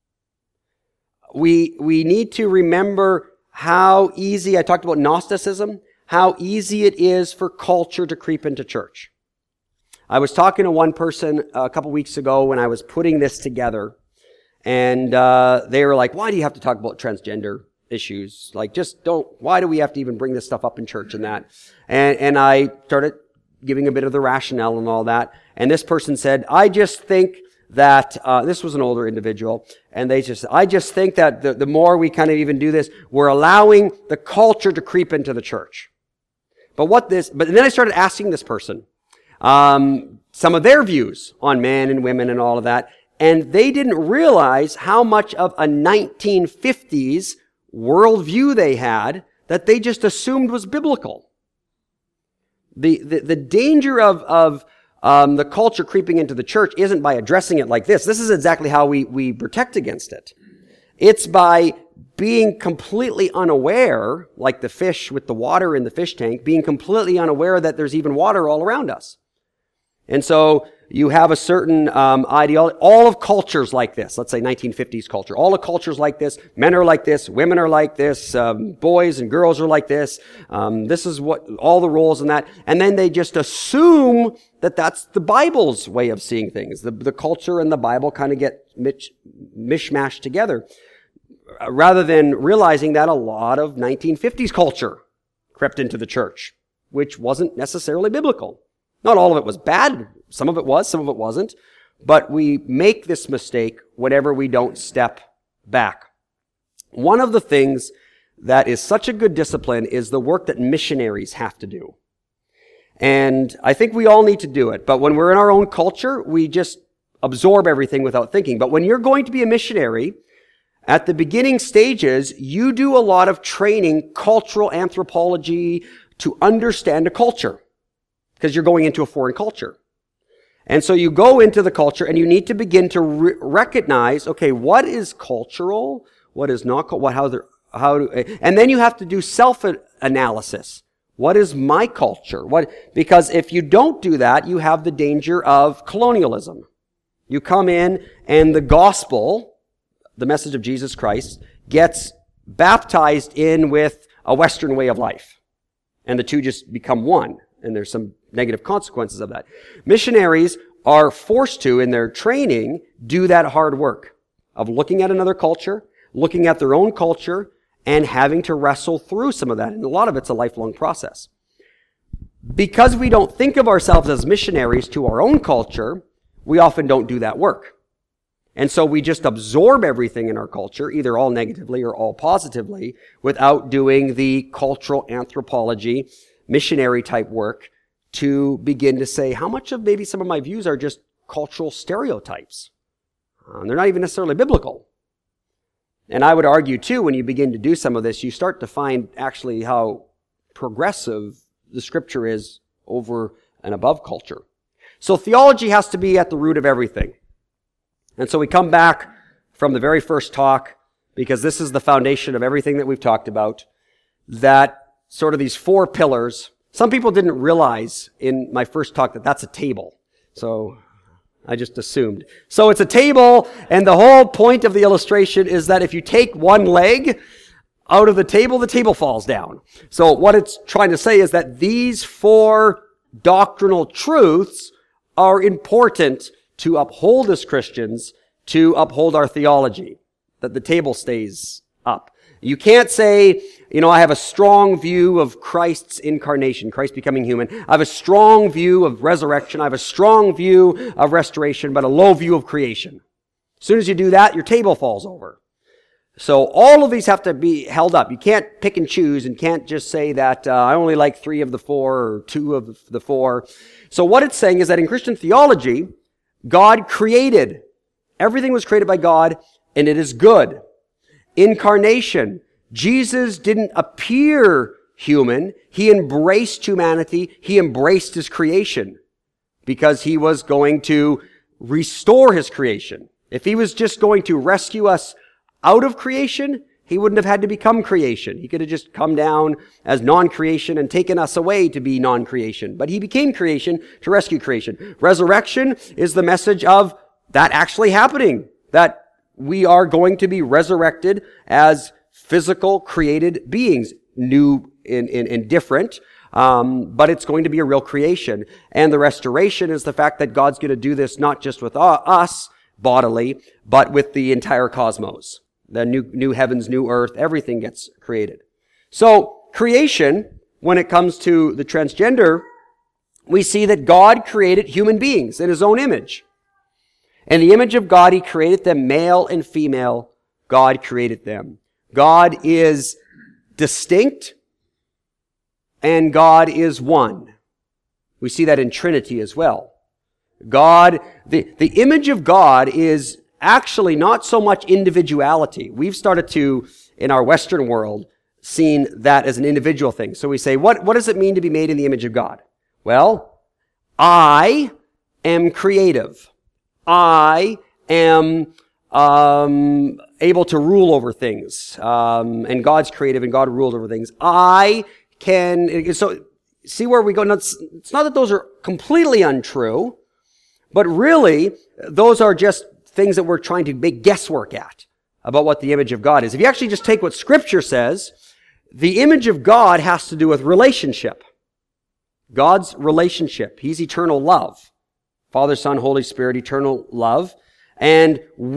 We, we need to remember how easy, I talked about Gnosticism, how easy it is for culture to creep into church. I was talking to one person a couple weeks ago when I was putting this together, and uh, they were like, why do you have to talk about transgender issues? Like, just don't, why do we have to even bring this stuff up in church and that? And, and I started giving a bit of the rationale and all that, and this person said, I just think that, uh, this was an older individual, and they just, I just think that the, the more we kind of even do this, we're allowing the culture to creep into the church. But what this, but then I started asking this person, um, some of their views on men and women and all of that. And they didn't realize how much of a nineteen fifties worldview they had that they just assumed was biblical. The, the, the danger of, of um, the culture creeping into the church isn't by addressing it like this. This is exactly how we, we protect against it. It's by being completely unaware, like the fish with the water in the fish tank, being completely unaware that there's even water all around us. And so you have a certain um, ideology. All of cultures like this, let's say nineteen fifties culture, all of cultures like this, men are like this, women are like this, um, boys and girls are like this. Um, this is what, all the roles in that. And then they just assume that that's the Bible's way of seeing things. The, the culture and the Bible kind of get mish, mishmashed together, rather than realizing that a lot of nineteen fifties culture crept into the church, which wasn't necessarily biblical. Not all of it was bad. Some of it was, some of it wasn't. But we make this mistake whenever we don't step back. One of the things that is such a good discipline is the work that missionaries have to do. And I think we all need to do it. But when we're in our own culture, we just absorb everything without thinking. But when you're going to be a missionary, at the beginning stages, you do a lot of training, cultural anthropology, to understand a culture. Because you're going into a foreign culture. And so you go into the culture and you need to begin to re- recognize, okay, what is cultural? What is not, what, how, how do, and then you have to do self-analysis. What is my culture? What, because if you don't do that, you have the danger of colonialism. You come in and the gospel, the message of Jesus Christ, gets baptized in with a Western way of life. And the two just become one. And there's some negative consequences of that. Missionaries are forced to, in their training, do that hard work of looking at another culture, looking at their own culture, and having to wrestle through some of that. And a lot of it's a lifelong process. Because we don't think of ourselves as missionaries to our own culture, we often don't do that work. And so we just absorb everything in our culture, either all negatively or all positively, without doing the cultural anthropology, missionary type work to begin to say how much of maybe some of my views are just cultural stereotypes. Uh, they're not even necessarily biblical. And I would argue too, when you begin to do some of this, you start to find actually how progressive the scripture is over and above culture. So theology has to be at the root of everything. And so we come back from the very first talk, because this is the foundation of everything that we've talked about, that sort of these four pillars. Some people didn't realize in my first talk that that's a table. So I just assumed. So it's a table, and the whole point of the illustration is that if you take one leg out of the table, the table falls down. So what it's trying to say is that these four doctrinal truths are important to uphold as Christians, to uphold our theology, that the table stays up. You can't say, you know, I have a strong view of Christ's incarnation, Christ becoming human. I have a strong view of resurrection. I have a strong view of restoration, but a low view of creation. As soon as you do that, your table falls over. So all of these have to be held up. You can't pick and choose and can't just say that uh, I only like three of the four or two of the four. So what it's saying is that in Christian theology, God created. Everything was created by God, and it is good. Incarnation. Jesus didn't appear human. He embraced humanity. He embraced his creation because he was going to restore his creation. If he was just going to rescue us out of creation, he wouldn't have had to become creation. He could have just come down as non-creation and taken us away to be non-creation. But he became creation to rescue creation. Resurrection is the message of that actually happening, that we are going to be resurrected as physical created beings, new and, and, and different, um, but it's going to be a real creation. And the restoration is the fact that God's going to do this not just with us bodily, but with the entire cosmos. The new, new heavens, new earth, everything gets created. So creation, when it comes to the transgender, we see that God created human beings in his own image. In the image of God, he created them, male and female. God created them. God is distinct, and God is one. We see that in Trinity as well. God, the, the image of God is actually not so much individuality. We've started to, in our Western world, seen that as an individual thing. So we say, what, what does it mean to be made in the image of God? Well, I am creative. I am um, able to rule over things. Um, and God's creative and God ruled over things. I can, so see where we go. Now, it's, it's not that those are completely untrue, but really, those are just things that we're trying to make guesswork at about what the image of God is. If you actually just take what Scripture says, the image of God has to do with relationship. God's relationship. He's eternal love. Father, Son, Holy Spirit, eternal love. And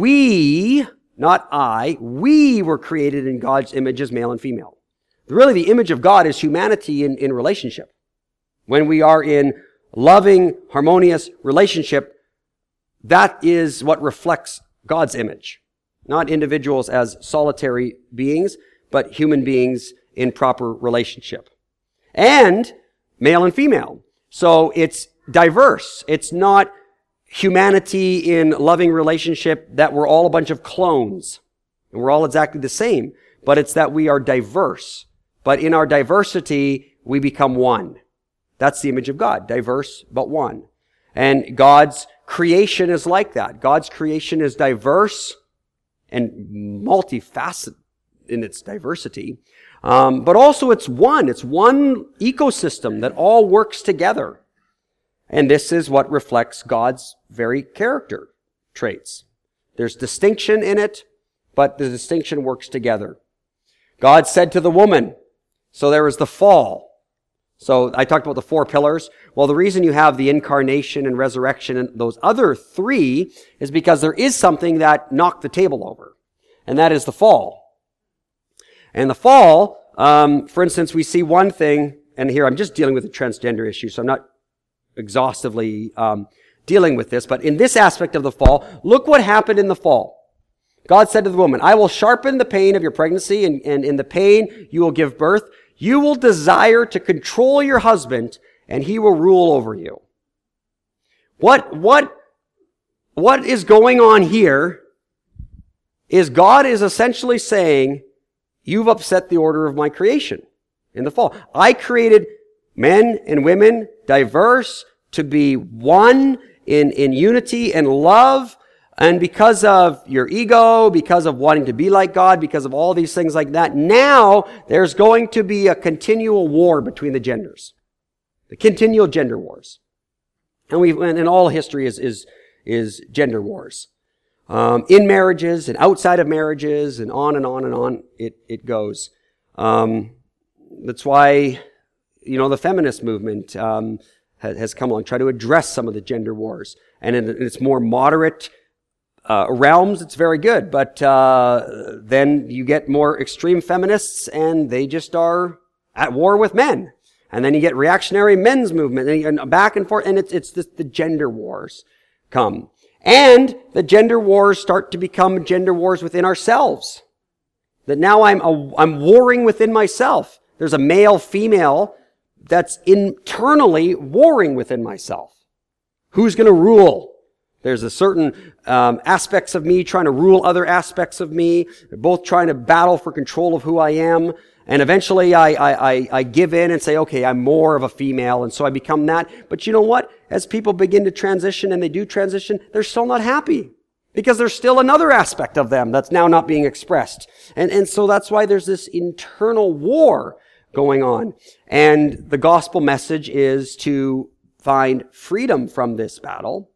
we, not I, we were created in God's image as male and female. Really, the image of God is humanity in, in relationship. When we are in loving, harmonious relationship, that is what reflects God's image. Not individuals as solitary beings, but human beings in proper relationship. And male and female. So it's diverse. It's not humanity in loving relationship that we're all a bunch of clones. And we're all exactly the same. But it's that we are diverse. But in our diversity, we become one. That's the image of God. Diverse, but one. And God's creation is like that. God's creation is diverse and multifaceted in its diversity. Um, but also it's one. It's one ecosystem that all works together. And this is what reflects God's very character traits. There's distinction in it, but the distinction works together. God said to the woman, so there was the fall. So I talked about the four pillars. Well, the reason you have the incarnation and resurrection and those other three is because there is something that knocked the table over. And that is the fall. And the fall, um, for instance, we see one thing, and here I'm just dealing with the transgender issue, so I'm not exhaustively um, dealing with this, but in this aspect of the fall, look what happened in the fall. God said to the woman, I will sharpen the pain of your pregnancy, and, and in the pain you will give birth. You will desire to control your husband, and he will rule over you. What, what, what is going on here is God is essentially saying, you've upset the order of my creation in the fall. I created men and women, diverse, to be one in, in unity and love. And because of your ego, because of wanting to be like God, because of all these things like that, now there's going to be a continual war between the genders. The continual gender wars. And we, and all history is, is, is gender wars. Um, in marriages and outside of marriages and on and on and on it, it goes. Um, that's why, you know, the feminist movement, um, has, has come along, try to address some of the gender wars. And in, in its more moderate Uh, realms, it's very good, but uh, then you get more extreme feminists and they just are at war with men. And then you get reactionary men's movement and, and back and forth, and it's, it's this, the gender wars come. And the gender wars start to become gender wars within ourselves. That now I'm, a, I'm warring within myself. There's a male-female that's internally warring within myself. Who's going to rule? There's a certain um, aspects of me trying to rule other aspects of me. They're both trying to battle for control of who I am. And eventually I, I, I, I give in and say, okay, I'm more of a female. And so I become that. But you know what? As people begin to transition, and they do transition, they're still not happy. Because there's still another aspect of them that's now not being expressed. And, and so that's why there's this internal war going on. And the gospel message is to find freedom from this battle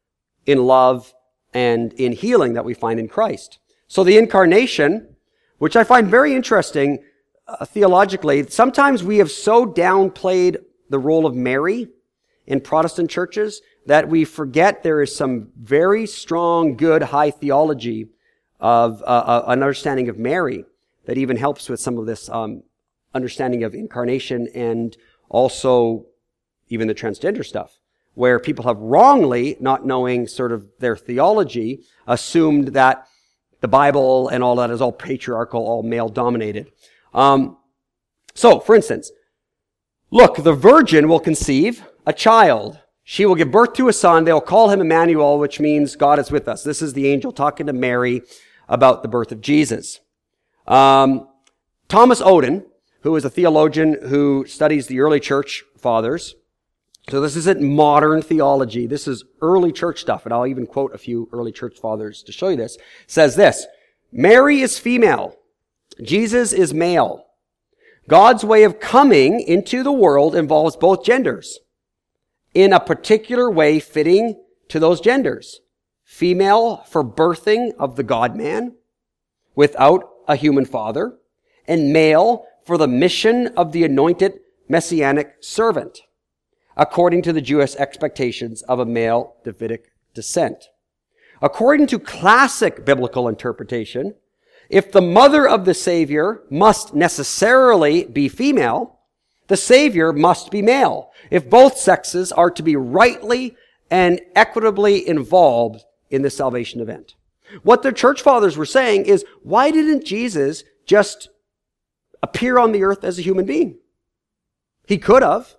in love and in healing that we find in Christ. So the incarnation, which I find very interesting uh, theologically, sometimes we have so downplayed the role of Mary in Protestant churches that we forget there is some very strong, good, high theology of uh, uh, an understanding of Mary that even helps with some of this um, understanding of incarnation and also even the transgender stuff, where people have wrongly, not knowing sort of their theology, assumed that the Bible and all that is all patriarchal, all male-dominated. Um, so, for instance, look, the virgin will conceive a child. She will give birth to a son. They'll call him Emmanuel, which means God is with us. This is the angel talking to Mary about the birth of Jesus. Um, Thomas Oden, who is a theologian who studies the early church fathers. So this isn't modern theology. This is early church stuff. And I'll even quote a few early church fathers to show you this. Says this, Mary is female. Jesus is male. God's way of coming into the world involves both genders in a particular way fitting to those genders. Female for birthing of the God-man without a human father, and male for the mission of the anointed messianic servant, according to the Jewish expectations of a male Davidic descent. According to classic biblical interpretation, if the mother of the Savior must necessarily be female, the Savior must be male, if both sexes are to be rightly and equitably involved in the salvation event. What the church fathers were saying is, why didn't Jesus just appear on the earth as a human being? He could have.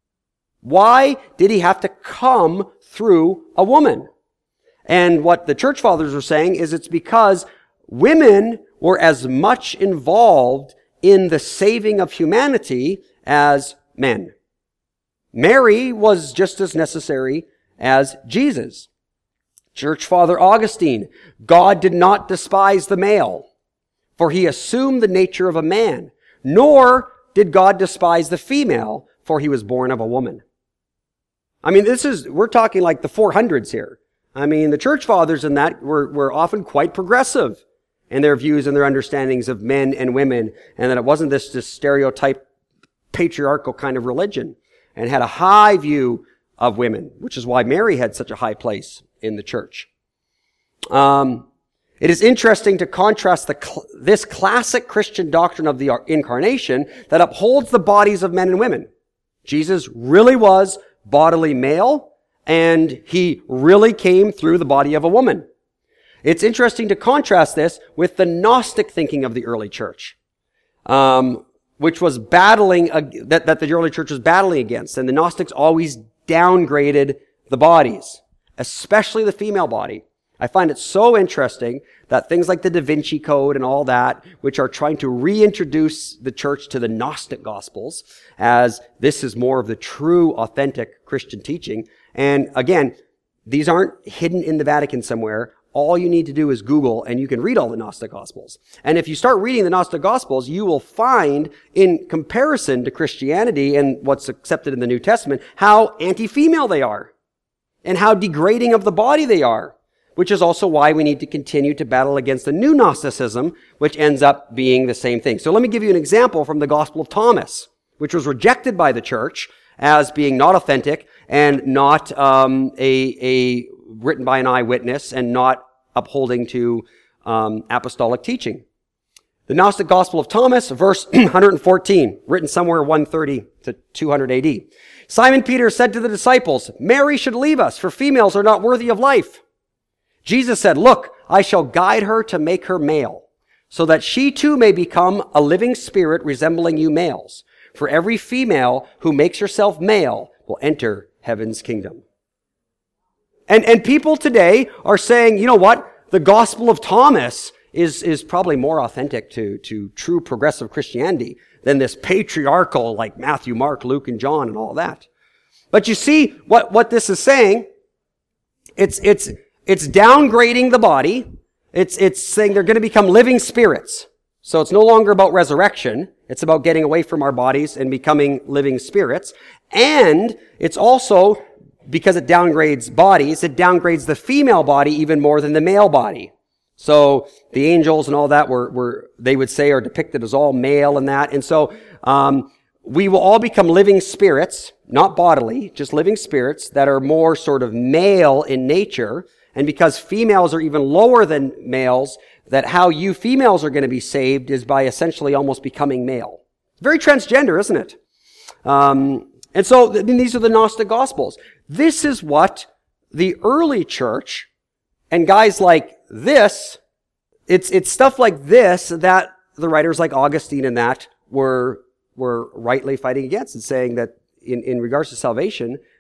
Why did he have to come through a woman? And what the church fathers were saying is it's because women were as much involved in the saving of humanity as men. Mary was just as necessary as Jesus. Church Father Augustine, God did not despise the male, for he assumed the nature of a man, nor did God despise the female, for he was born of a woman. I mean, this is, we're talking like the four hundreds here. I mean, the church fathers in that were, were often quite progressive in their views and their understandings of men and women, and that it wasn't this, this stereotype patriarchal kind of religion, and had a high view of women, which is why Mary had such a high place in the church. Um, it is interesting to contrast the cl- this classic Christian doctrine of the incarnation that upholds the bodies of men and women. Jesus really was bodily male, and he really came through the body of a woman. It's interesting to contrast this with the Gnostic thinking of the early church, um, which was battling, uh, that, that the early church was battling against. And the Gnostics always downgraded the bodies, especially the female body. I find it so interesting that things like the Da Vinci Code and all that, which are trying to reintroduce the church to the Gnostic Gospels, as this is more of the true, authentic Christian teaching. And again, these aren't hidden in the Vatican somewhere. All you need to do is Google, and you can read all the Gnostic Gospels. And if you start reading the Gnostic Gospels, you will find, in comparison to Christianity and what's accepted in the New Testament, how anti-female they are, and how degrading of the body they are, which is also why we need to continue to battle against the new Gnosticism, which ends up being the same thing. So let me give you an example from the Gospel of Thomas, which was rejected by the church as being not authentic and not um, a, a written by an eyewitness and not upholding to um, apostolic teaching. The Gnostic Gospel of Thomas, verse one fourteen, written somewhere one thirty to two hundred A D. Simon Peter said to the disciples, Mary should leave us, for females are not worthy of life. Jesus said, look, I shall guide her to make her male, so that she too may become a living spirit resembling you males. For every female who makes herself male will enter heaven's kingdom. And, and people today are saying, you know what? The Gospel of Thomas is, is probably more authentic to, to true progressive Christianity than this patriarchal like Matthew, Mark, Luke, and John and all that. But you see what, what this is saying? It's, it's, it's downgrading the body. It's, it's saying they're going to become living spirits. So it's no longer about resurrection. It's about getting away from our bodies and becoming living spirits. And it's also, because it downgrades bodies, it downgrades the female body even more than the male body. So the angels and all that were, were they would say are depicted as all male and that. And so um, we will all become living spirits, not bodily, just living spirits that are more sort of male in nature. And because females are even lower than males, that how you females are going to be saved is by essentially almost becoming male. Very transgender, isn't it? Um, and so th- these are the Gnostic Gospels. This is what the early church and guys like this, it's it's stuff like this that the writers like Augustine and that were were rightly fighting against and saying that in, in regards to salvation,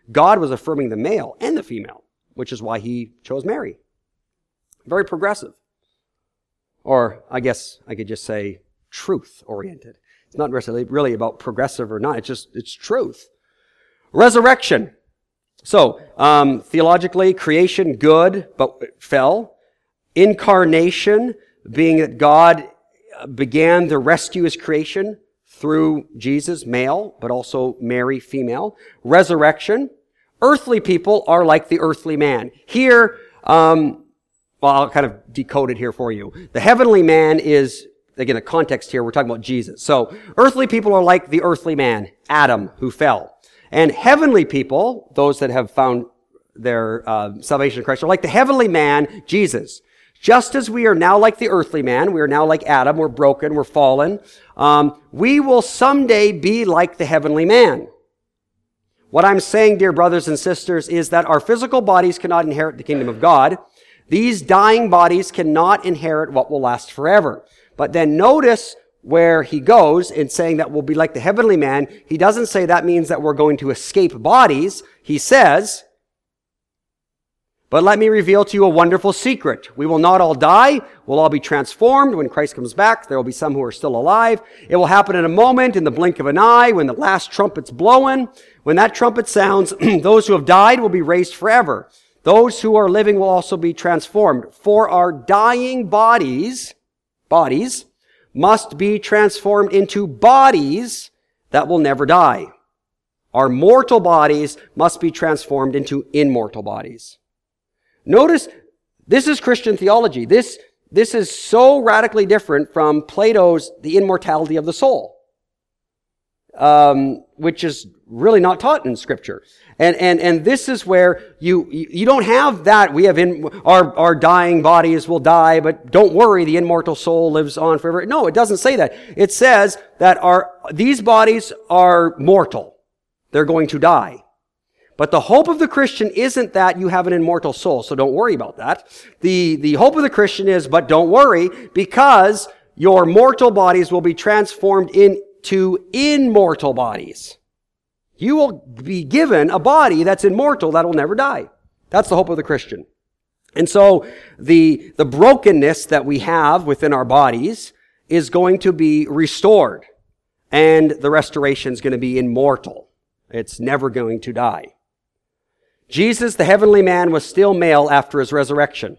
God was affirming the male and the female, which is why he chose Mary. Very progressive. Or I guess I could just say truth-oriented. It's not necessarily really about progressive or not. It's just, it's truth. Resurrection. So, um, theologically, creation, good, but fell. Incarnation, being that God began to rescue his creation through Jesus, male, but also Mary, female. Resurrection. Earthly people are like the earthly man. Here, um, well, I'll kind of decode it here for you. The heavenly man is, again, the context here, we're talking about Jesus. So, earthly people are like the earthly man, Adam, who fell. And heavenly people, those that have found their uh, salvation in Christ, are like the heavenly man, Jesus. Just as we are now like the earthly man, we are now like Adam, we're broken, we're fallen, um, we will someday be like the heavenly man. What I'm saying, dear brothers and sisters, is that our physical bodies cannot inherit the kingdom of God. These dying bodies cannot inherit what will last forever. But then notice where he goes in saying that we'll be like the heavenly man. He doesn't say that means that we're going to escape bodies. He says, but let me reveal to you a wonderful secret. We will not all die. We'll all be transformed. When Christ comes back, there will be some who are still alive. It will happen in a moment, in the blink of an eye, when the last trumpet's blowing. When that trumpet sounds, those who have died will be raised forever. Those who are living will also be transformed. For our dying bodies, bodies, must be transformed into bodies that will never die. Our mortal bodies must be transformed into immortal bodies. Notice, this is Christian theology. This, this is so radically different from Plato's The Immortality of the Soul, um, which is really not taught in Scripture. And, and, and this is where you, you don't have that. We have in, our, our dying bodies will die, but don't worry, the immortal soul lives on forever. No, it doesn't say that. It says that our, these bodies are mortal. They're going to die. But the hope of the Christian isn't that you have an immortal soul, so don't worry about that. The, the hope of the Christian is, but don't worry, because your mortal bodies will be transformed into immortal bodies. You will be given a body that's immortal, that will never die. That's the hope of the Christian. And so the, the brokenness that we have within our bodies is going to be restored. And the restoration is going to be immortal. It's never going to die. Jesus, the heavenly man, was still male after his resurrection.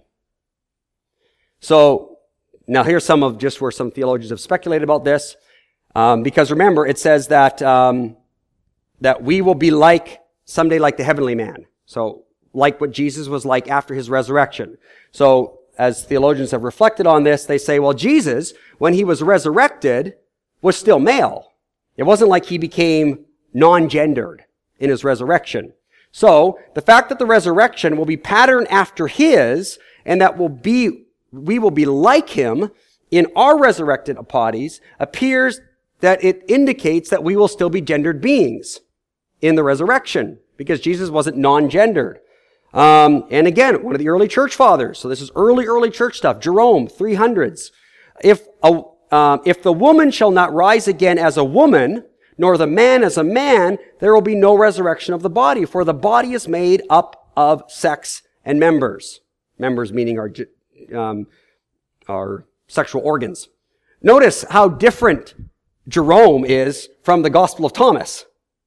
So, now here's some of just where some theologians have speculated about this. Um, because remember, it says that, um, that we will be like, someday like the heavenly man. So, like what Jesus was like after his resurrection. So, as theologians have reflected on this, they say, well, Jesus, when he was resurrected, was still male. It wasn't like he became non-gendered in his resurrection. So, the fact that the resurrection will be patterned after his, and that will be, we will be like him in our resurrected bodies, appears that it indicates that we will still be gendered beings in the resurrection, because Jesus wasn't non-gendered. Um, and again, one of the early church fathers, so this is early, early church stuff, Jerome, three hundreds. If a, um, if the woman shall not rise again as a woman, nor the man as a man, there will be no resurrection of the body, for the body is made up of sex and members. Members meaning our, um, our sexual organs. Notice how different Jerome is from the Gospel of Thomas.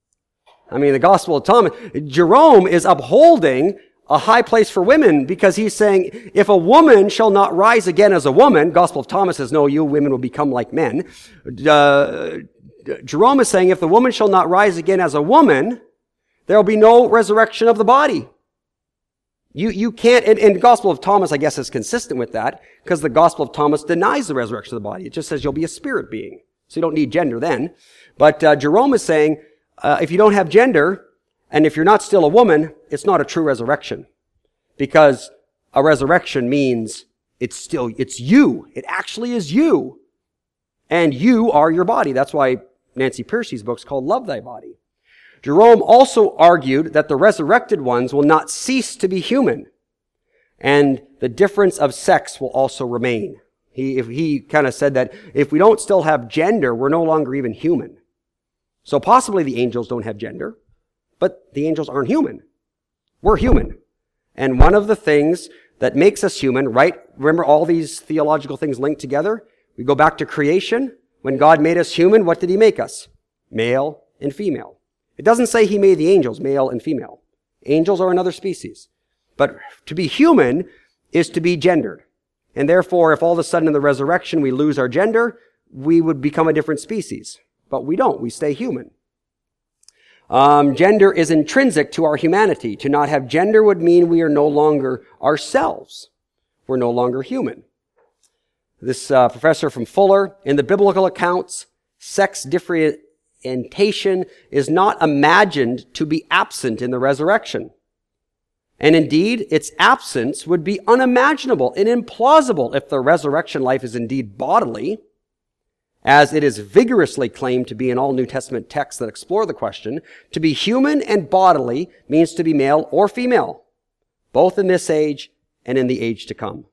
I mean, the Gospel of Thomas, Jerome is upholding a high place for women, because he's saying, if a woman shall not rise again as a woman, Gospel of Thomas says, no, you women will become like men. Uh, Jerome is saying, if the woman shall not rise again as a woman, there will be no resurrection of the body. You, you can't, and, and the Gospel of Thomas, I guess, is consistent with that, because the Gospel of Thomas denies the resurrection of the body. It just says you'll be a spirit being. So you don't need gender then. But uh, Jerome is saying, uh, if you don't have gender, and if you're not still a woman, it's not a true resurrection. Because a resurrection means it's still, it's you. It actually is you. And you are your body. That's why Nancy Piercy's book's called Love Thy Body. Jerome also argued that the resurrected ones will not cease to be human, and the difference of sex will also remain. He, if he kind of said that if we don't still have gender, we're no longer even human. So possibly the angels don't have gender, but the angels aren't human. We're human. And one of the things that makes us human, right? Remember all these theological things linked together? We go back to creation. When God made us human, what did he make us? Male and female. It doesn't say he made the angels male and female. Angels are another species. But to be human is to be gendered. And therefore, if all of a sudden in the resurrection we lose our gender, we would become a different species. But we don't. We stay human. Um, gender is intrinsic to our humanity. To not have gender would mean we are no longer ourselves. We're no longer human. This uh, professor from Fuller, in the biblical accounts, sex differentiation is not imagined to be absent in the resurrection. And indeed, its absence would be unimaginable and implausible if the resurrection life is indeed bodily, as it is vigorously claimed to be in all New Testament texts that explore the question. To be human and bodily means to be male or female, both in this age and in the age to come.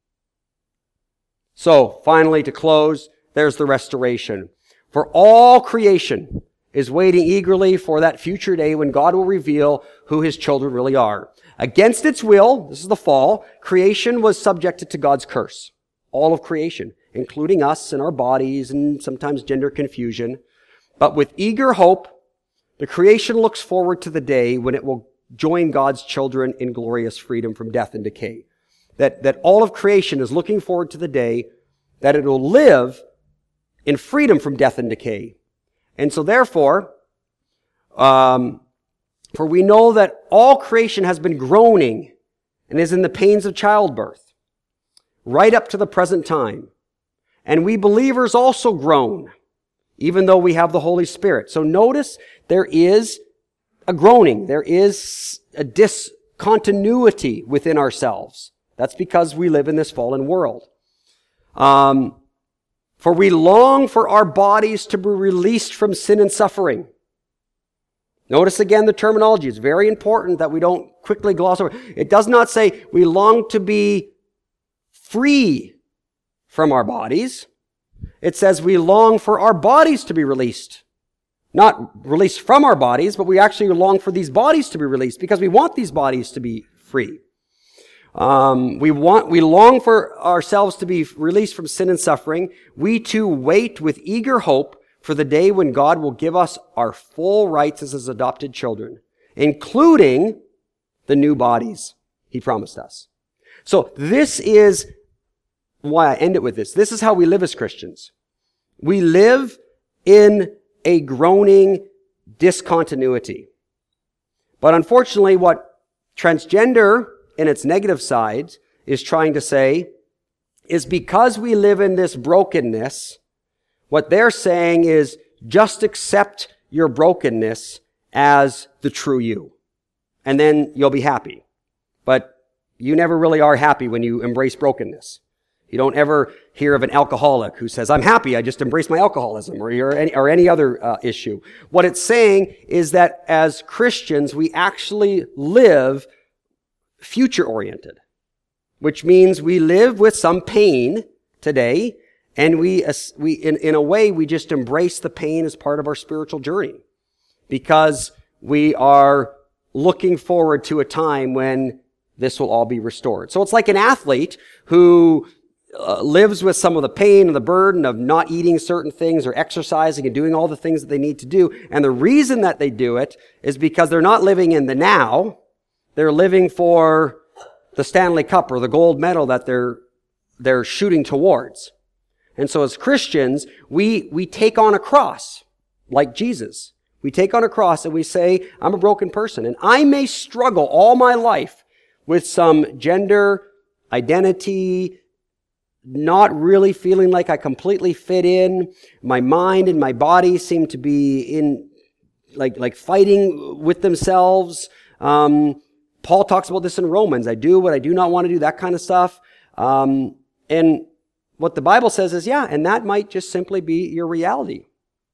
So, finally, to close, there's the restoration. For all creation is waiting eagerly for that future day when God will reveal who his children really are. Against its will, this is the fall, creation was subjected to God's curse. All of creation, including us and our bodies and sometimes gender confusion. But with eager hope, the creation looks forward to the day when it will join God's children in glorious freedom from death and decay. That, that all of creation is looking forward to the day that it will live in freedom from death and decay. And so therefore, um, for we know that all creation has been groaning and is in the pains of childbirth, right up to the present time. And we believers also groan, even though we have the Holy Spirit. So notice there is a groaning. There is a discontinuity within ourselves. That's because we live in this fallen world. Um, for we long for our bodies to be released from sin and suffering. Notice again the terminology. It's very important that we don't quickly gloss over. It does not say we long to be free from our bodies. It says we long for our bodies to be released. Not released from our bodies, but we actually long for these bodies to be released because we want these bodies to be free. Um, we want, we long for ourselves to be released from sin and suffering. We too wait with eager hope for the day when God will give us our full rights as his adopted children, including the new bodies he promised us. So this is why I end it with this. This is how we live as Christians. We live in a groaning discontinuity. But unfortunately, what transgender in its negative side is trying to say is because we live in this brokenness, what they're saying is just accept your brokenness as the true you. And then you'll be happy. But you never really are happy when you embrace brokenness. You don't ever hear of an alcoholic who says, I'm happy, I just embrace my alcoholism, or, or, any, or any other uh, issue. What it's saying is that as Christians, we actually live future-oriented, which means we live with some pain today, and we, we in, in a way, we just embrace the pain as part of our spiritual journey because we are looking forward to a time when this will all be restored. So it's like an athlete who uh, lives with some of the pain and the burden of not eating certain things or exercising and doing all the things that they need to do. And the reason that they do it is because they're not living in the now. They're living for the Stanley Cup or the gold medal that they're, they're shooting towards. And so as Christians, we, we take on a cross like Jesus. We take on a cross and we say, I'm a broken person and I may struggle all my life with some gender identity, not really feeling like I completely fit in. My mind and my body seem to be in, like, like fighting with themselves. Um, Paul talks about this in Romans. I do what I do not want to do, that kind of stuff. Um, and what the Bible says is, yeah, and that might just simply be your reality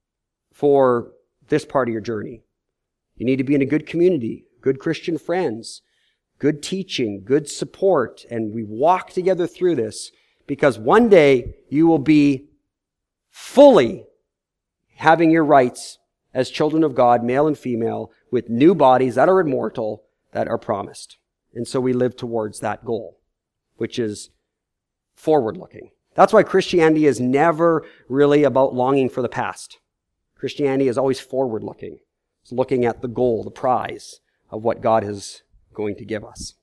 for this part of your journey. You need to be in a good community, good Christian friends, good teaching, good support, and we walk together through this because one day you will be fully having your rights as children of God, male and female, with new bodies that are immortal, that are promised. And so we live towards that goal, which is forward-looking. That's why Christianity is never really about longing for the past. Christianity is always forward-looking. It's looking at the goal, the prize of what God is going to give us.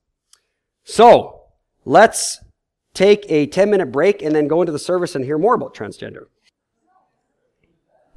So, let's take a ten-minute break and then go into the service and hear more about transgender.